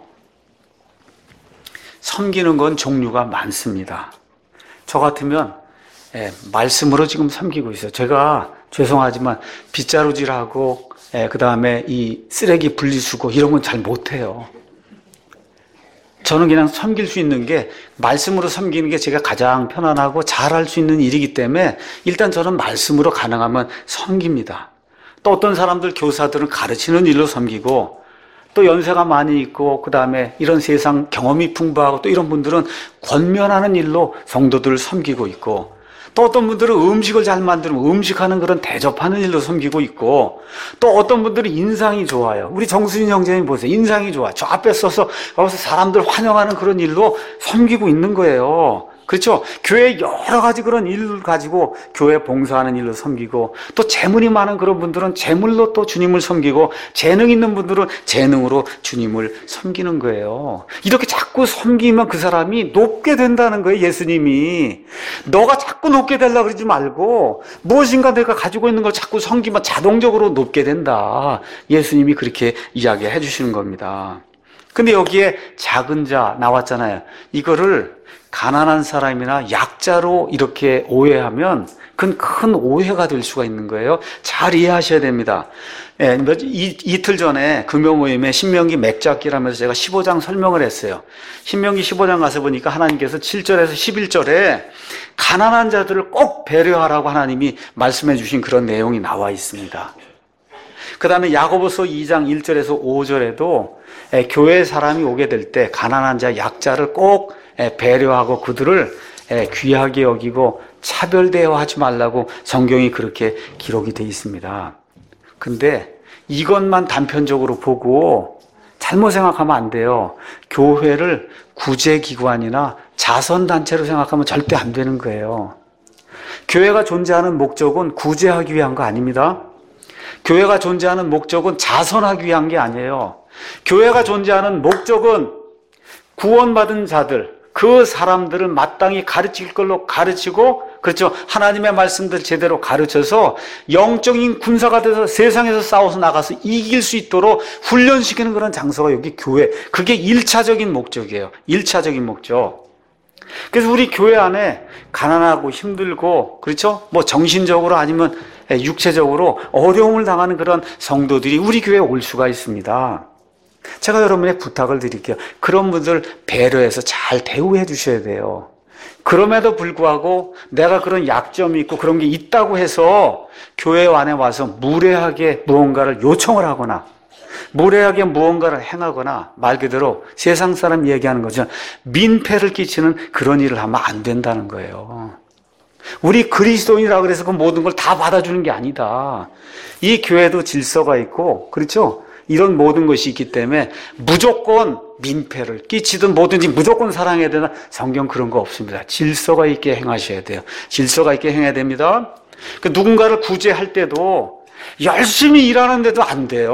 섬기는 건 종류가 많습니다. 저 같으면 예, 말씀으로 지금 섬기고 있어요. 제가 죄송하지만 빗자루질하고 예, 그 다음에 이 쓰레기 분리수거 이런 건 잘 못해요. 저는 그냥 섬길 수 있는 게 말씀으로 섬기는 게 제가 가장 편안하고 잘할 수 있는 일이기 때문에 일단 저는 말씀으로 가능하면 섬깁니다. 또 어떤 사람들 교사들은 가르치는 일로 섬기고, 또 연세가 많이 있고 그 다음에 이런 세상 경험이 풍부하고 또 이런 분들은 권면하는 일로 성도들을 섬기고 있고, 또 어떤 분들은 음식을 잘 만들면 음식하는 그런 대접하는 일로 섬기고 있고, 또 어떤 분들은 인상이 좋아요. 우리 정순인 형제님 보세요. 인상이 좋아. 저 앞에 서서 거기서 사람들 환영하는 그런 일로 섬기고 있는 거예요. 그렇죠? 교회 여러 가지 그런 일을 가지고 교회 봉사하는 일로 섬기고, 또 재물이 많은 그런 분들은 재물로 또 주님을 섬기고, 재능 있는 분들은 재능으로 주님을 섬기는 거예요. 이렇게 자꾸 섬기면 그 사람이 높게 된다는 거예요. 예수님이 너가 자꾸 높게 되려고 그러지 말고 무엇인가 내가 가지고 있는 걸 자꾸 섬기면 자동적으로 높게 된다. 예수님이 그렇게 이야기해 주시는 겁니다. 근데 여기에 작은 자 나왔잖아요. 이거를 가난한 사람이나 약자로 이렇게 오해하면 그건 큰 오해가 될 수가 있는 거예요. 잘 이해하셔야 됩니다. 예, 이, 이틀 전에 금요 모임에 신명기 맥잡기라면서 제가 십오 장 설명을 했어요. 신명기 십오 장 가서 보니까 하나님께서 칠 절에서 십일 절에 가난한 자들을 꼭 배려하라고 하나님이 말씀해 주신 그런 내용이 나와 있습니다. 그 다음에 야고보서 이 장 일 절에서 오 절에도 예, 교회 사람이 오게 될 때 가난한 자, 약자를 꼭 배려하고 그들을 귀하게 여기고 차별 대우하지 말라고 성경이 그렇게 기록이 되어 있습니다. 근데 이것만 단편적으로 보고 잘못 생각하면 안 돼요. 교회를 구제기관이나 자선단체로 생각하면 절대 안 되는 거예요. 교회가 존재하는 목적은 구제하기 위한 거 아닙니다. 교회가 존재하는 목적은 자선하기 위한 게 아니에요. 교회가 존재하는 목적은 구원받은 자들, 그 사람들을 마땅히 가르칠 걸로 가르치고, 그렇죠, 하나님의 말씀들 제대로 가르쳐서 영적인 군사가 돼서 세상에서 싸워서 나가서 이길 수 있도록 훈련시키는 그런 장소가 여기 교회. 그게 일차적인 목적이에요. 일차적인 목적. 그래서 우리 교회 안에 가난하고 힘들고, 그렇죠, 뭐 정신적으로 아니면 육체적으로 어려움을 당하는 그런 성도들이 우리 교회에 올 수가 있습니다. 제가 여러분의 부탁을 드릴게요. 그런 분들 배려해서 잘 대우해 주셔야 돼요. 그럼에도 불구하고 내가 그런 약점이 있고 그런 게 있다고 해서 교회 안에 와서 무례하게 무언가를 요청을 하거나 무례하게 무언가를 행하거나, 말 그대로 세상 사람 얘기하는 거죠, 민폐를 끼치는 그런 일을 하면 안 된다는 거예요. 우리 그리스도인이라 그래서 그 모든 걸 다 받아주는 게 아니다. 이 교회도 질서가 있고, 그렇죠? 이런 모든 것이 있기 때문에 무조건 민폐를 끼치든 뭐든지 무조건 사랑해야 되나? 성경 그런 거 없습니다. 질서가 있게 행하셔야 돼요. 질서가 있게 행해야 됩니다. 그 누군가를 구제할 때도 열심히 일하는데도 안 돼요.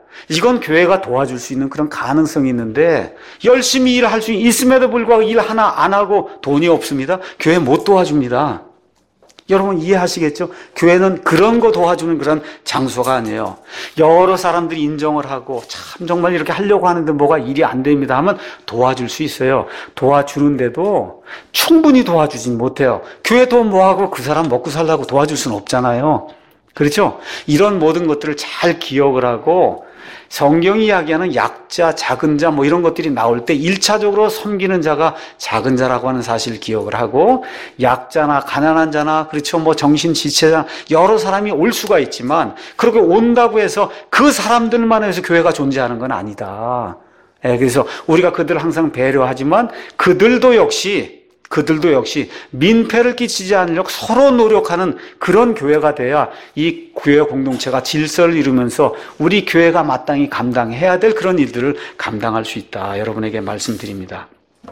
이건 교회가 도와줄 수 있는 그런 가능성이 있는데 열심히 일할 수 있음에도 불구하고 일 하나 안 하고 돈이 없습니다. 교회 못 도와줍니다. 여러분 이해하시겠죠? 교회는 그런 거 도와주는 그런 장소가 아니에요. 여러 사람들이 인정을 하고 참 정말 이렇게 하려고 하는데 뭐가 일이 안 됩니다 하면 도와줄 수 있어요. 도와주는데도 충분히 도와주진 못해요. 교회 돈 뭐하고 그 사람 먹고 살라고 도와줄 수는 없잖아요. 그렇죠? 이런 모든 것들을 잘 기억을 하고 성경이 이야기하는 약자, 작은 자 뭐 이런 것들이 나올 때 일차적으로 섬기는 자가 작은 자라고 하는 사실을 기억을 하고 약자나 가난한 자나 그렇죠 뭐 정신지체자 여러 사람이 올 수가 있지만 그렇게 온다고 해서 그 사람들만 해서 교회가 존재하는 건 아니다. 예, 그래서 우리가 그들을 항상 배려하지만 그들도 역시 그들도 역시 민폐를 끼치지 않으려고 서로 노력하는 그런 교회가 돼야 이 교회 공동체가 질서를 이루면서 우리 교회가 마땅히 감당해야 될 그런 일들을 감당할 수 있다. 여러분에게 말씀드립니다.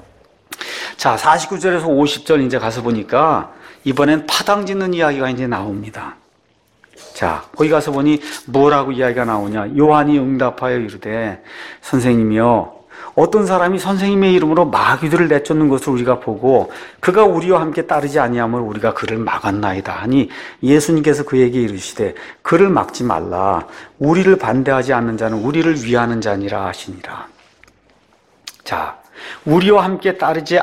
자, 사십구 절에서 오십 절 이제 가서 보니까 이번엔 파당 짓는 이야기가 이제 나옵니다. 자, 거기 가서 보니 뭐라고 이야기가 나오냐. 요한이 응답하여 이르되 선생님이여 어떤 사람이 선생님의 이름으로 마귀들을 내쫓는 것을 우리가 보고 그가 우리와 함께 따르지 아니하면 우리가 그를 막았나이다 하니 예수님께서 그에게 이르시되 그를 막지 말라. 우리를 반대하지 않는 자는 우리를 위하는 자니라 하시니라. 자, 우리와 함께 따르지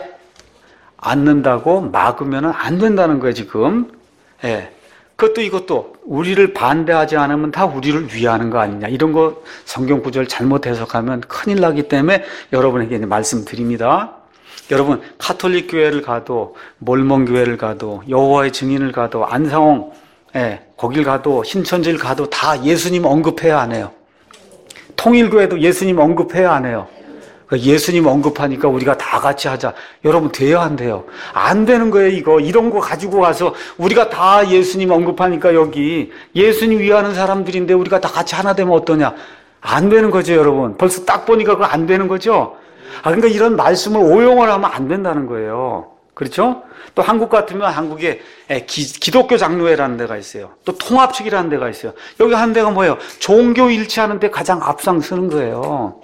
않는다고 막으면 안 된다는 거예요 지금. 예. 그것도 이것도 우리를 반대하지 않으면 다 우리를 위하는 거 아니냐 이런 거 성경 구절 잘못 해석하면 큰일 나기 때문에 여러분에게 말씀드립니다. 여러분 카톨릭 교회를 가도 몰몬 교회를 가도 여호와의 증인을 가도 안상홍 예, 거길 가도 신천지를 가도 다 예수님 언급해야 안 해요. 통일교회도 예수님 언급해야 안 해요. 예수님 언급하니까 우리가 다 같이 하자. 여러분 돼요 안 돼요? 안 되는 거예요 이거. 이런 거 가지고 가서 우리가 다 예수님 언급하니까 여기 예수님 위하는 사람들인데 우리가 다 같이 하나 되면 어떠냐. 안 되는 거죠 여러분. 벌써 딱 보니까 그거 안 되는 거죠. 아, 그러니까 이런 말씀을 오용을 하면 안 된다는 거예요. 그렇죠? 또 한국 같으면 한국에 기, 기독교 장로회라는 데가 있어요. 또 통합측이라는 데가 있어요. 여기 한 데가 뭐예요? 종교 일치하는 데 가장 앞장서는 거예요.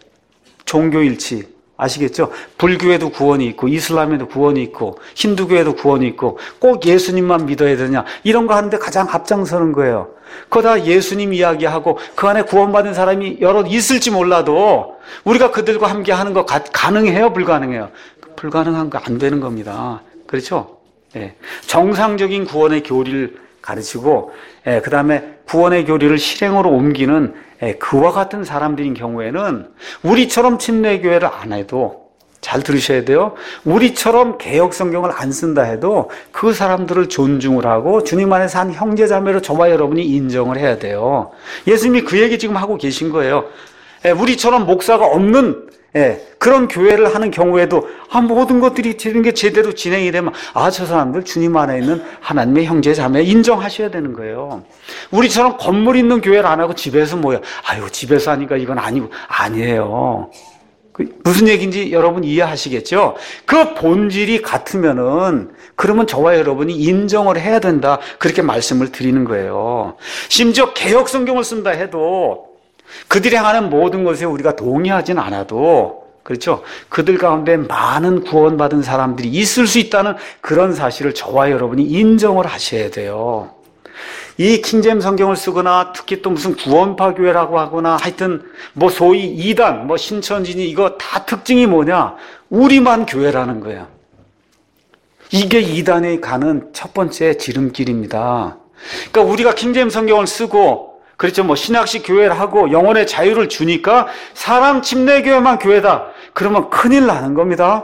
종교일치 아시겠죠? 불교에도 구원이 있고 이슬람에도 구원이 있고 힌두교에도 구원이 있고 꼭 예수님만 믿어야 되냐 이런 거 하는데 가장 앞장서는 거예요. 그거 다 예수님 이야기하고 그 안에 구원받은 사람이 여러 있을지 몰라도 우리가 그들과 함께 하는 거 가, 가능해요? 불가능해요? 불가능한 거 안 되는 겁니다. 그렇죠? 네. 정상적인 구원의 교리를 가르치고 예, 그 다음에 구원의 교리를 실행으로 옮기는 예, 그와 같은 사람들인 경우에는 우리처럼 침례교회를 안 해도 잘 들으셔야 돼요. 우리처럼 개혁성경을 안 쓴다 해도 그 사람들을 존중을 하고 주님 안에서 한 형제자매로 저와 여러분이 인정을 해야 돼요. 예수님이 그 얘기 지금 하고 계신 거예요. 예, 우리처럼 목사가 없는 예, 그런 교회를 하는 경우에도 아, 모든 것들이 되는 게 제대로 진행이 되면 아, 저 사람들 주님 안에 있는 하나님의 형제 자매 인정하셔야 되는 거예요. 우리처럼 건물 있는 교회를 안 하고 집에서 뭐야? 아유, 집에서 하니까 이건 아니고 아니에요. 그 무슨 얘기인지 여러분 이해하시겠죠? 그 본질이 같으면은 그러면 저와 여러분이 인정을 해야 된다. 그렇게 말씀을 드리는 거예요. 심지어 개혁 성경을 쓴다 해도 그들이 하는 모든 것에 우리가 동의하진 않아도 그렇죠? 그들 가운데 많은 구원받은 사람들이 있을 수 있다는 그런 사실을 저와 여러분이 인정을 하셔야 돼요. 이 킹제임스 성경을 쓰거나 특히 또 무슨 구원파 교회라고 하거나 하여튼 뭐 소위 이단, 뭐 신천지니 이거 다 특징이 뭐냐? 우리만 교회라는 거예요. 이게 이단에 가는 첫 번째 지름길입니다. 그러니까 우리가 킹제임스 성경을 쓰고 그렇죠. 뭐 신약식 교회를 하고 영혼의 자유를 주니까 사랑 침례교회만 교회다. 그러면 큰일 나는 겁니다.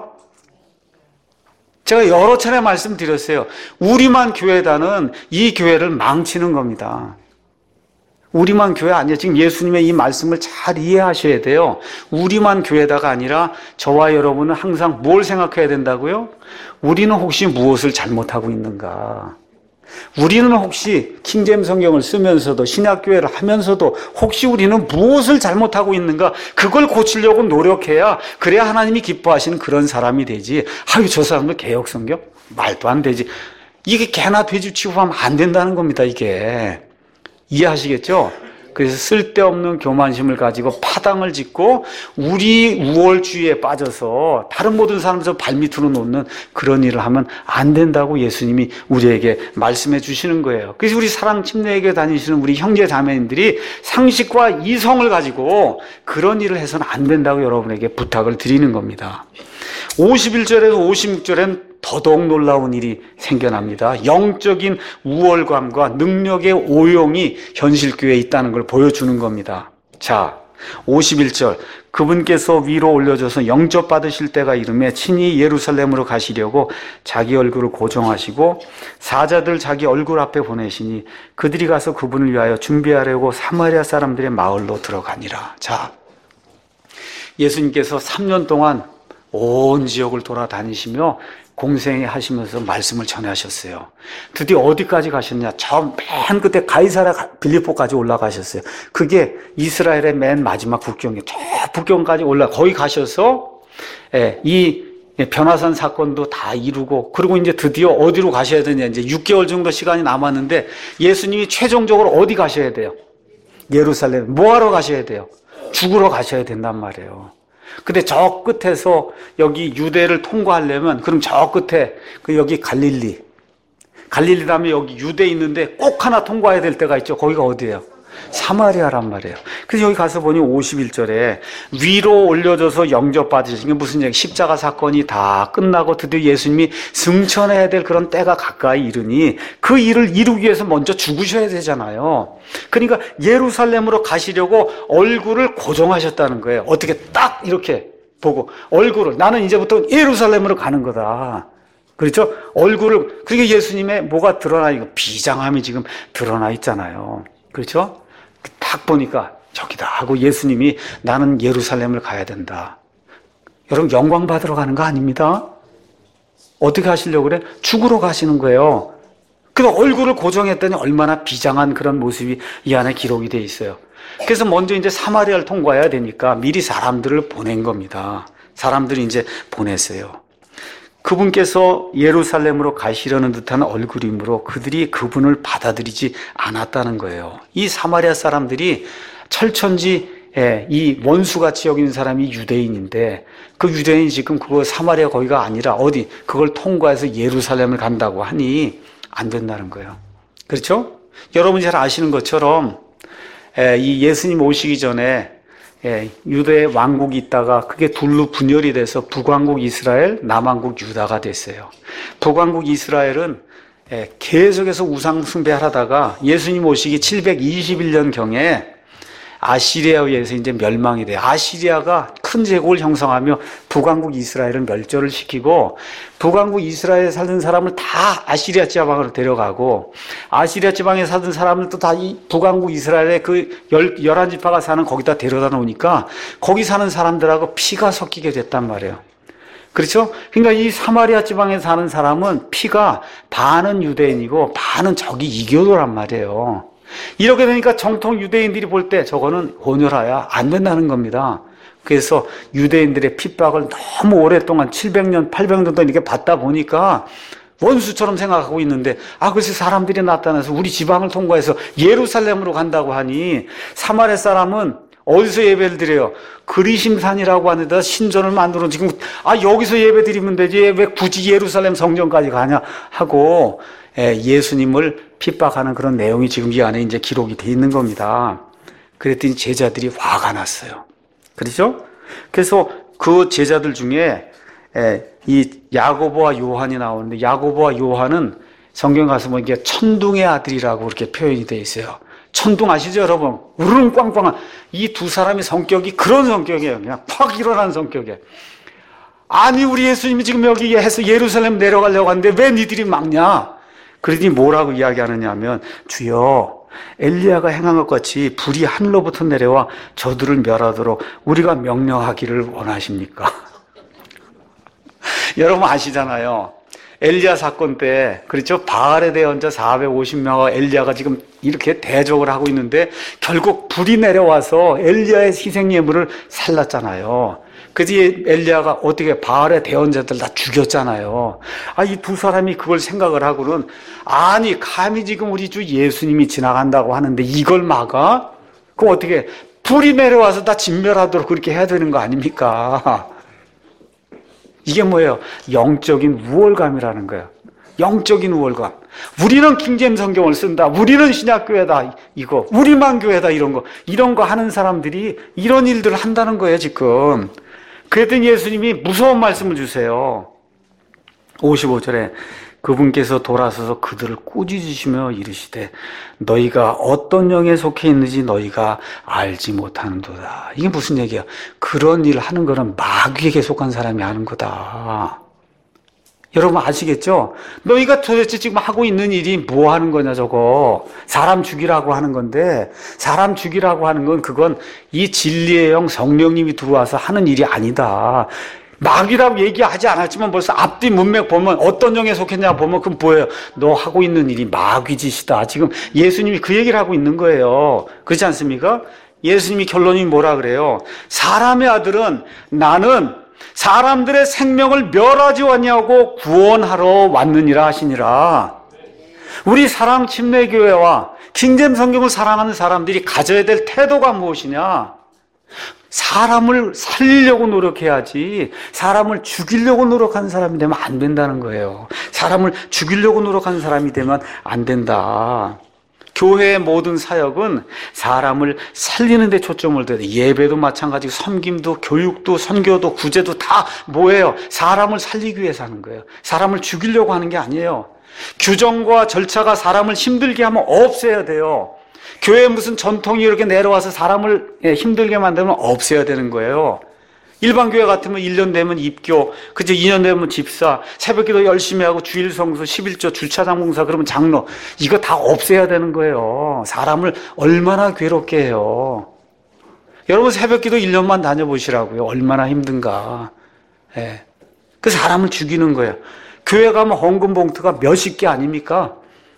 제가 여러 차례 말씀드렸어요. 우리만 교회다는 이 교회를 망치는 겁니다. 우리만 교회 아니에요. 지금 예수님의 이 말씀을 잘 이해하셔야 돼요. 우리만 교회다가 아니라 저와 여러분은 항상 뭘 생각해야 된다고요? 우리는 혹시 무엇을 잘못하고 있는가? 우리는 혹시 킹제임스 성경을 쓰면서도 신약교회를 하면서도 혹시 우리는 무엇을 잘못하고 있는가 그걸 고치려고 노력해야 그래야 하나님이 기뻐하시는 그런 사람이 되지. 아유 저 사람도 개혁성경? 말도 안 되지. 이게 개나 돼지 취급하면 안 된다는 겁니다. 이게 이해하시겠죠? 그래서 쓸데없는 교만심을 가지고 파당을 짓고 우리 우월주의에 빠져서 다른 모든 사람들 발밑으로 놓는 그런 일을 하면 안 된다고 예수님이 우리에게 말씀해 주시는 거예요. 그래서 우리 사랑 침례회에 다니시는 우리 형제 자매님들이 상식과 이성을 가지고 그런 일을 해서는 안 된다고 여러분에게 부탁을 드리는 겁니다. 오십일 절에서 오십육 절엔 더더욱 놀라운 일이 생겨납니다. 영적인 우월감과 능력의 오용이 현실교회에 있다는 걸 보여주는 겁니다. 자, 오십일 절 그분께서 위로 올려져서 영접받으실 때가 이르매 친히 예루살렘으로 가시려고 자기 얼굴을 고정하시고 사자들 자기 얼굴 앞에 보내시니 그들이 가서 그분을 위하여 준비하려고 사마리아 사람들의 마을로 들어가니라. 자, 예수님께서 삼 년 동안 온 지역을 돌아다니시며 공생하시면서 말씀을 전하셨어요. 드디어 어디까지 가셨냐? 저 맨 끝에 가이사랴 빌립보까지 올라가셨어요. 그게 이스라엘의 맨 마지막 국경이에요. 저 국경까지 올라 거기 가셔서 예, 이 변화산 사건도 다 이루고 그리고 이제 드디어 어디로 가셔야 되냐? 이제 육 개월 정도 시간이 남았는데 예수님이 최종적으로 어디 가셔야 돼요? 예루살렘. 뭐하러 가셔야 돼요? 죽으러 가셔야 된단 말이에요. 근데 저 끝에서 여기 유대를 통과하려면 그럼 저 끝에 그 여기 갈릴리 갈릴리 다음에 여기 유대 있는데 꼭 하나 통과해야 될 때가 있죠. 거기가 어디예요? 사마리아란 말이에요. 그래서 여기 가서 보니 오십일 절에 위로 올려져서 영접받으신 게 무슨 얘기? 십자가 사건이 다 끝나고 드디어 예수님이 승천해야 될 그런 때가 가까이 이르니 그 일을 이루기 위해서 먼저 죽으셔야 되잖아요. 그러니까 예루살렘으로 가시려고 얼굴을 고정하셨다는 거예요. 어떻게 딱 이렇게 보고 얼굴을 나는 이제부터 예루살렘으로 가는 거다. 그렇죠? 얼굴을 그러니까 예수님의 뭐가 드러나 있고 비장함이 지금 드러나 있잖아요. 그렇죠? 딱 보니까 저기다 하고 예수님이 나는 예루살렘을 가야 된다. 여러분 영광 받으러 가는 거 아닙니다. 어떻게 하시려고 그래? 죽으러 가시는 거예요. 그래서 얼굴을 고정했더니 얼마나 비장한 그런 모습이 이 안에 기록이 돼 있어요. 그래서 먼저 이제 사마리아를 통과해야 되니까 미리 사람들을 보낸 겁니다. 사람들이 이제 보냈어요. 그분께서 예루살렘으로 가시려는 듯한 얼굴이므로 그들이 그분을 받아들이지 않았다는 거예요. 이 사마리아 사람들이 철천지 이 원수같이 여기는 사람이 유대인인데 그 유대인이 지금 그거 사마리아 거기가 아니라 어디 그걸 통과해서 예루살렘을 간다고 하니 안 된다는 거예요. 그렇죠? 여러분이 잘 아시는 것처럼 이 예수님 오시기 전에 예, 유대 왕국이 있다가 그게 둘로 분열이 돼서 북왕국 이스라엘, 남왕국 유다가 됐어요. 북왕국 이스라엘은 예, 계속해서 우상 숭배를 하다가 예수님 오시기 칠백이십일 년경에 아시리아에 의해서 이제 멸망이 돼요. 아시리아가 큰 제국을 형성하며 북왕국 이스라엘을 멸절을 시키고 북왕국 이스라엘에 살던 사람을 다 아시리아 지방으로 데려가고 아시리아 지방에 살던 사람을 또 다 이 북왕국 이스라엘의 그 열, 열한 지파가 사는 거기다 데려다 놓으니까 거기 사는 사람들하고 피가 섞이게 됐단 말이에요. 그렇죠? 그러니까 이 사마리아 지방에 사는 사람은 피가 반은 유대인이고 반은 저기 이교도란 말이에요. 이렇게 되니까 정통 유대인들이 볼 때 저거는 온유하야 안 된다는 겁니다. 그래서 유대인들의 핍박을 너무 오랫동안 칠백 년, 팔백 년 동안 이렇게 받다 보니까 원수처럼 생각하고 있는데 아 그래서 사람들이 나타나서 우리 지방을 통과해서 예루살렘으로 간다고 하니 사마리아 사람은 어디서 예배를 드려요? 그리심산이라고 하는 데다 신전을 만들어 지금 아 여기서 예배 드리면 되지 왜 굳이 예루살렘 성전까지 가냐 하고 예수님을 핍박하는 그런 내용이 지금 이 안에 이제 기록이 돼 있는 겁니다. 그랬더니 제자들이 화가 났어요. 그렇죠? 그래서 그 제자들 중에 이 야고보와 요한이 나오는데 야고보와 요한은 성경 가서 뭐 이게 천둥의 아들이라고 그렇게 표현이 돼 있어요. 천둥 아시죠, 여러분? 우르릉 꽝꽝한 이 두 사람의 성격이 그런 성격이에요. 그냥 팍 일어난 성격이에요. 아니 우리 예수님이 지금 여기 해서 예루살렘 내려가려고 하는데 왜 니들이 막냐? 그러더니 뭐라고 이야기하느냐 하면 주여 엘리야가 행한 것 같이 불이 하늘로부터 내려와 저들을 멸하도록 우리가 명령하기를 원하십니까? 여러분 아시잖아요. 엘리야 사건 때 그렇죠? 바알에 대언자 사백오십 명과 엘리야가 지금 이렇게 대적을 하고 있는데 결국 불이 내려와서 엘리야의 희생 예물을 살랐잖아요. 그래서 엘리야가 어떻게 바알의 대언자들 다 죽였잖아요. 아, 이 두 사람이 그걸 생각을 하고는 아니 감히 지금 우리 주 예수님이 지나간다고 하는데 이걸 막아? 그럼 어떻게 불이 내려와서 다 진멸하도록 그렇게 해야 되는 거 아닙니까? 이게 뭐예요? 영적인 우월감이라는 거예요. 영적인 우월감. 우리는 킹제임 성경을 쓴다. 우리는 신약교회다. 이거. 우리만 교회다. 이런 거. 이런 거 하는 사람들이 이런 일들을 한다는 거예요, 지금. 그랬더니 예수님이 무서운 말씀을 주세요. 오십오 절에 그분께서 돌아서서 그들을 꾸짖으시며 이르시되 너희가 어떤 영에 속해 있는지 너희가 알지 못하는도다. 이게 무슨 얘기야? 그런 일을 하는 거는 마귀에게 속한 사람이 하는 거다. 여러분 아시겠죠? 너희가 도대체 지금 하고 있는 일이 뭐 하는 거냐 저거. 사람 죽이라고 하는 건데 사람 죽이라고 하는 건 그건 이 진리의 영 성령님이 들어와서 하는 일이 아니다. 마귀라고 얘기하지 않았지만 벌써 앞뒤 문맥 보면 어떤 영에 속했냐 보면 그건 뭐예요? 너 하고 있는 일이 마귀 짓이다. 지금 예수님이 그 얘기를 하고 있는 거예요. 그렇지 않습니까? 예수님이 결론이 뭐라 그래요? 사람의 아들은 나는 사람들의 생명을 멸하지 않냐고 구원하러 왔느니라 하시니라. 우리 사랑 침례교회와 킹제임 성경을 사랑하는 사람들이 가져야 될 태도가 무엇이냐? 사람을 살리려고 노력해야지 사람을 죽이려고 노력하는 사람이 되면 안 된다는 거예요. 사람을 죽이려고 노력하는 사람이 되면 안 된다. 교회의 모든 사역은 사람을 살리는 데 초점을 둬야 돼. 예배도 마찬가지고 섬김도 교육도 선교도 구제도 다 뭐예요? 사람을 살리기 위해서 하는 거예요. 사람을 죽이려고 하는 게 아니에요. 규정과 절차가 사람을 힘들게 하면 없애야 돼요. 교회에 무슨 전통이 이렇게 내려와서 사람을 힘들게 만들면 없애야 되는 거예요. 일반 교회 같으면 일 년 되면 입교, 그죠? 이 년 되면 집사, 새벽기도 열심히 하고 주일 성수, 십일조, 주차장 봉사, 그러면 장로. 이거 다 없애야 되는 거예요. 사람을 얼마나 괴롭게 해요. 여러분 새벽기도 일 년만 다녀보시라고요. 얼마나 힘든가. 예. 그 사람을 죽이는 거예요. 교회 가면 헌금 봉투가 몇십 개 아닙니까?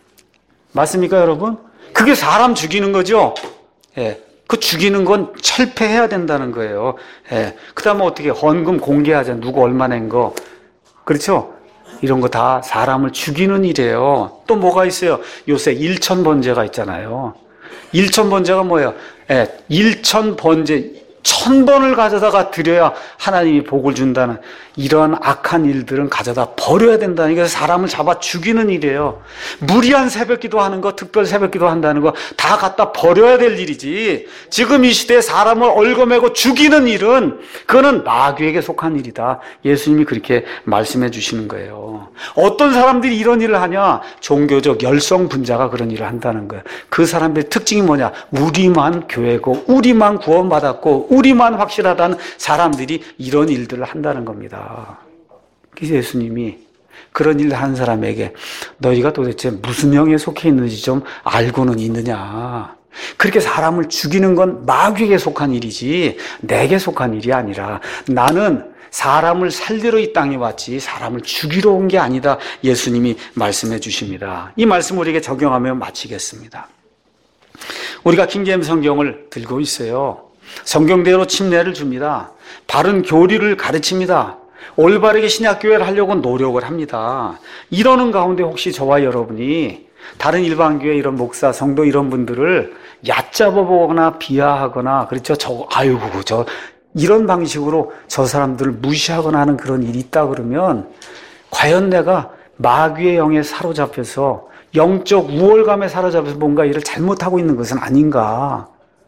맞습니까, 여러분? 그게 사람 죽이는 거죠? 예. 그 죽이는 건 철폐해야 된다는 거예요. 예. 그 다음에 어떻게 헌금 공개하자. 누구 얼마 낸 거. 그렇죠? 이런 거 다 사람을 죽이는 일이에요. 또 뭐가 있어요? 요새 일천 번제가 있잖아요. 일천 번제가 뭐예요? 예. 일천 번제, 천 번을 가져다가 드려야 하나님이 복을 준다는 이런 악한 일들은 가져다 버려야 된다는 게 사람을 잡아 죽이는 일이에요. 무리한 새벽기도 하는 거, 특별 새벽기도 한다는 거 다 갖다 버려야 될 일이지. 지금 이 시대에 사람을 얽어매고 죽이는 일은 그거는 마귀에게 속한 일이다. 예수님이 그렇게 말씀해 주시는 거예요. 어떤 사람들이 이런 일을 하냐? 종교적 열성 분자가 그런 일을 한다는 거예요. 그 사람들의 특징이 뭐냐? 우리만 교회고 우리만 구원받았고 우리만 확실하다는 사람들이 이런 일들을 한다는 겁니다. 그래서 예수님이 그런 일을 하는 사람에게 너희가 도대체 무슨 영에 속해 있는지 좀 알고는 있느냐. 그렇게 사람을 죽이는 건 마귀에게 속한 일이지 내게 속한 일이 아니라 나는 사람을 살리러 이 땅에 왔지 사람을 죽이러 온 게 아니다. 예수님이 말씀해 주십니다. 이 말씀을 우리에게 적용하며 마치겠습니다. 우리가 킹제임 성경을 들고 있어요. 성경대로 침례를 줍니다. 바른 교리를 가르칩니다. 올바르게 신약교회를 하려고 노력을 합니다. 이러는 가운데 혹시 저와 여러분이 다른 일반교회 이런 목사, 성도 이런 분들을 얕잡아보거나 비하하거나 그렇죠. 저 아이고 저 이런 방식으로 저 사람들을 무시하거나 하는 그런 일이 있다 그러면 과연 내가 마귀의 영에 사로잡혀서 영적 우월감에 사로잡혀서 뭔가 일을 잘못하고 있는 것은 아닌가.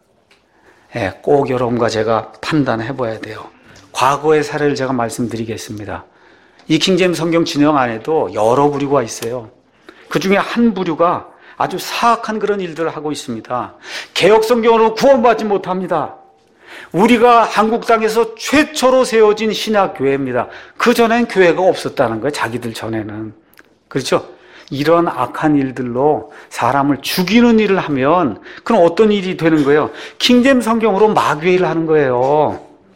예, 꼭 여러분과 제가 판단해 봐야 돼요. 과거의 사례를 제가 말씀드리겠습니다. 이 킹제임 성경 진영 안에도 여러 부류가 있어요. 그 중에 한 부류가 아주 사악한 그런 일들을 하고 있습니다. 개혁 성경으로 구원받지 못합니다. 우리가 한국 땅에서 최초로 세워진 신약 교회입니다. 그 전엔 교회가 없었다는 거예요. 자기들 전에는. 그렇죠? 이런 악한 일들로 사람을 죽이는 일을 하면 그럼 어떤 일이 되는 거예요? 킹제임 성경으로 마귀의 일을 하는 거예요.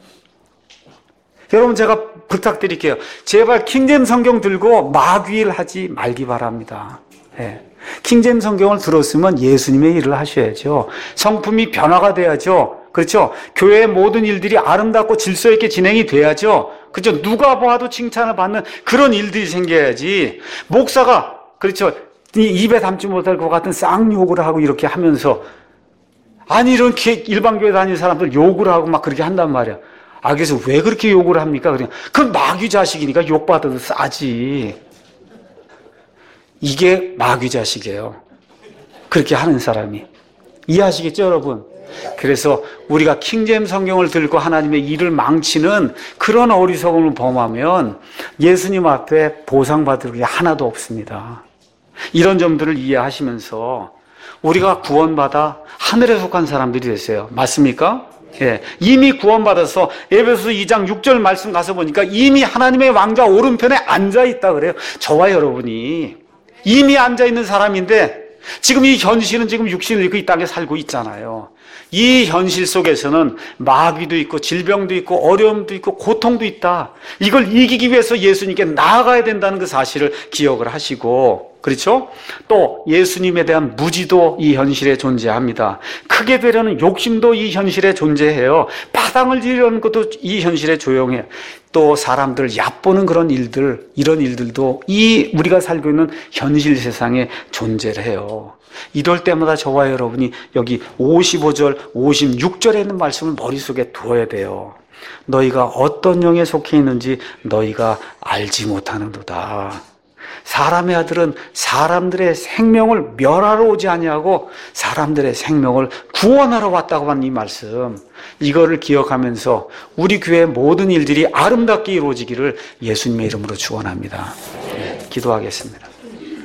여러분 제가 부탁드릴게요. 제발 킹제임 성경 들고 마귀의 일 하지 말기 바랍니다. 네. 킹제임 성경을 들었으면 예수님의 일을 하셔야죠. 성품이 변화가 돼야죠. 그렇죠? 교회의 모든 일들이 아름답고 질서 있게 진행이 돼야죠. 그렇죠? 누가 봐도 칭찬을 받는 그런 일들이 생겨야지. 목사가 그렇죠. 입에 담지 못할 것 같은 쌍욕을 하고 이렇게 하면서 아니 이렇게 일반 교회 다니는 사람들 욕을 하고 막 그렇게 한단 말이야. 아 그래서 왜 그렇게 욕을 합니까? 그냥 그건 마귀 자식이니까 욕 받아도 싸지. 이게 마귀 자식이에요. 그렇게 하는 사람이. 이해하시겠죠, 여러분? 그래서 우리가 킹제임스 성경을 들고 하나님의 일을 망치는 그런 어리석음을 범하면 예수님 앞에 보상받을 게 하나도 없습니다. 이런 점들을 이해하시면서 우리가 구원받아 하늘에 속한 사람들이 됐어요. 맞습니까? 예, 이미 구원받아서 에베소서 이 장 육 절 말씀 가서 보니까 이미 하나님의 왕좌 오른편에 앉아있다 그래요. 저와 여러분이 이미 앉아있는 사람인데 지금 이 현실은 지금 육신을 입고 이 땅에 살고 있잖아요. 이 현실 속에서는 마귀도 있고 질병도 있고 어려움도 있고 고통도 있다. 이걸 이기기 위해서 예수님께 나아가야 된다는 그 사실을 기억을 하시고, 그렇죠? 또 예수님에 대한 무지도 이 현실에 존재합니다. 크게 되려는 욕심도 이 현실에 존재해요. 파당을 지르려는 것도 이 현실에 조용해요. 또 사람들 얕보는 그런 일들, 이런 일들도 이 우리가 살고 있는 현실 세상에 존재를 해요. 이럴 때마다 저와 여러분이 여기 오십오 절, 오십육 절에 있는 말씀을 머릿속에 두어야 돼요. 너희가 어떤 영에 속해 있는지 너희가 알지 못하는도다. 사람의 아들은 사람들의 생명을 멸하러 오지 아니하고 사람들의 생명을 구원하러 왔다고 하는 이 말씀, 이거를 기억하면서 우리 교회의 모든 일들이 아름답게 이루어지기를 예수님의 이름으로 축원합니다. 네, 기도하겠습니다.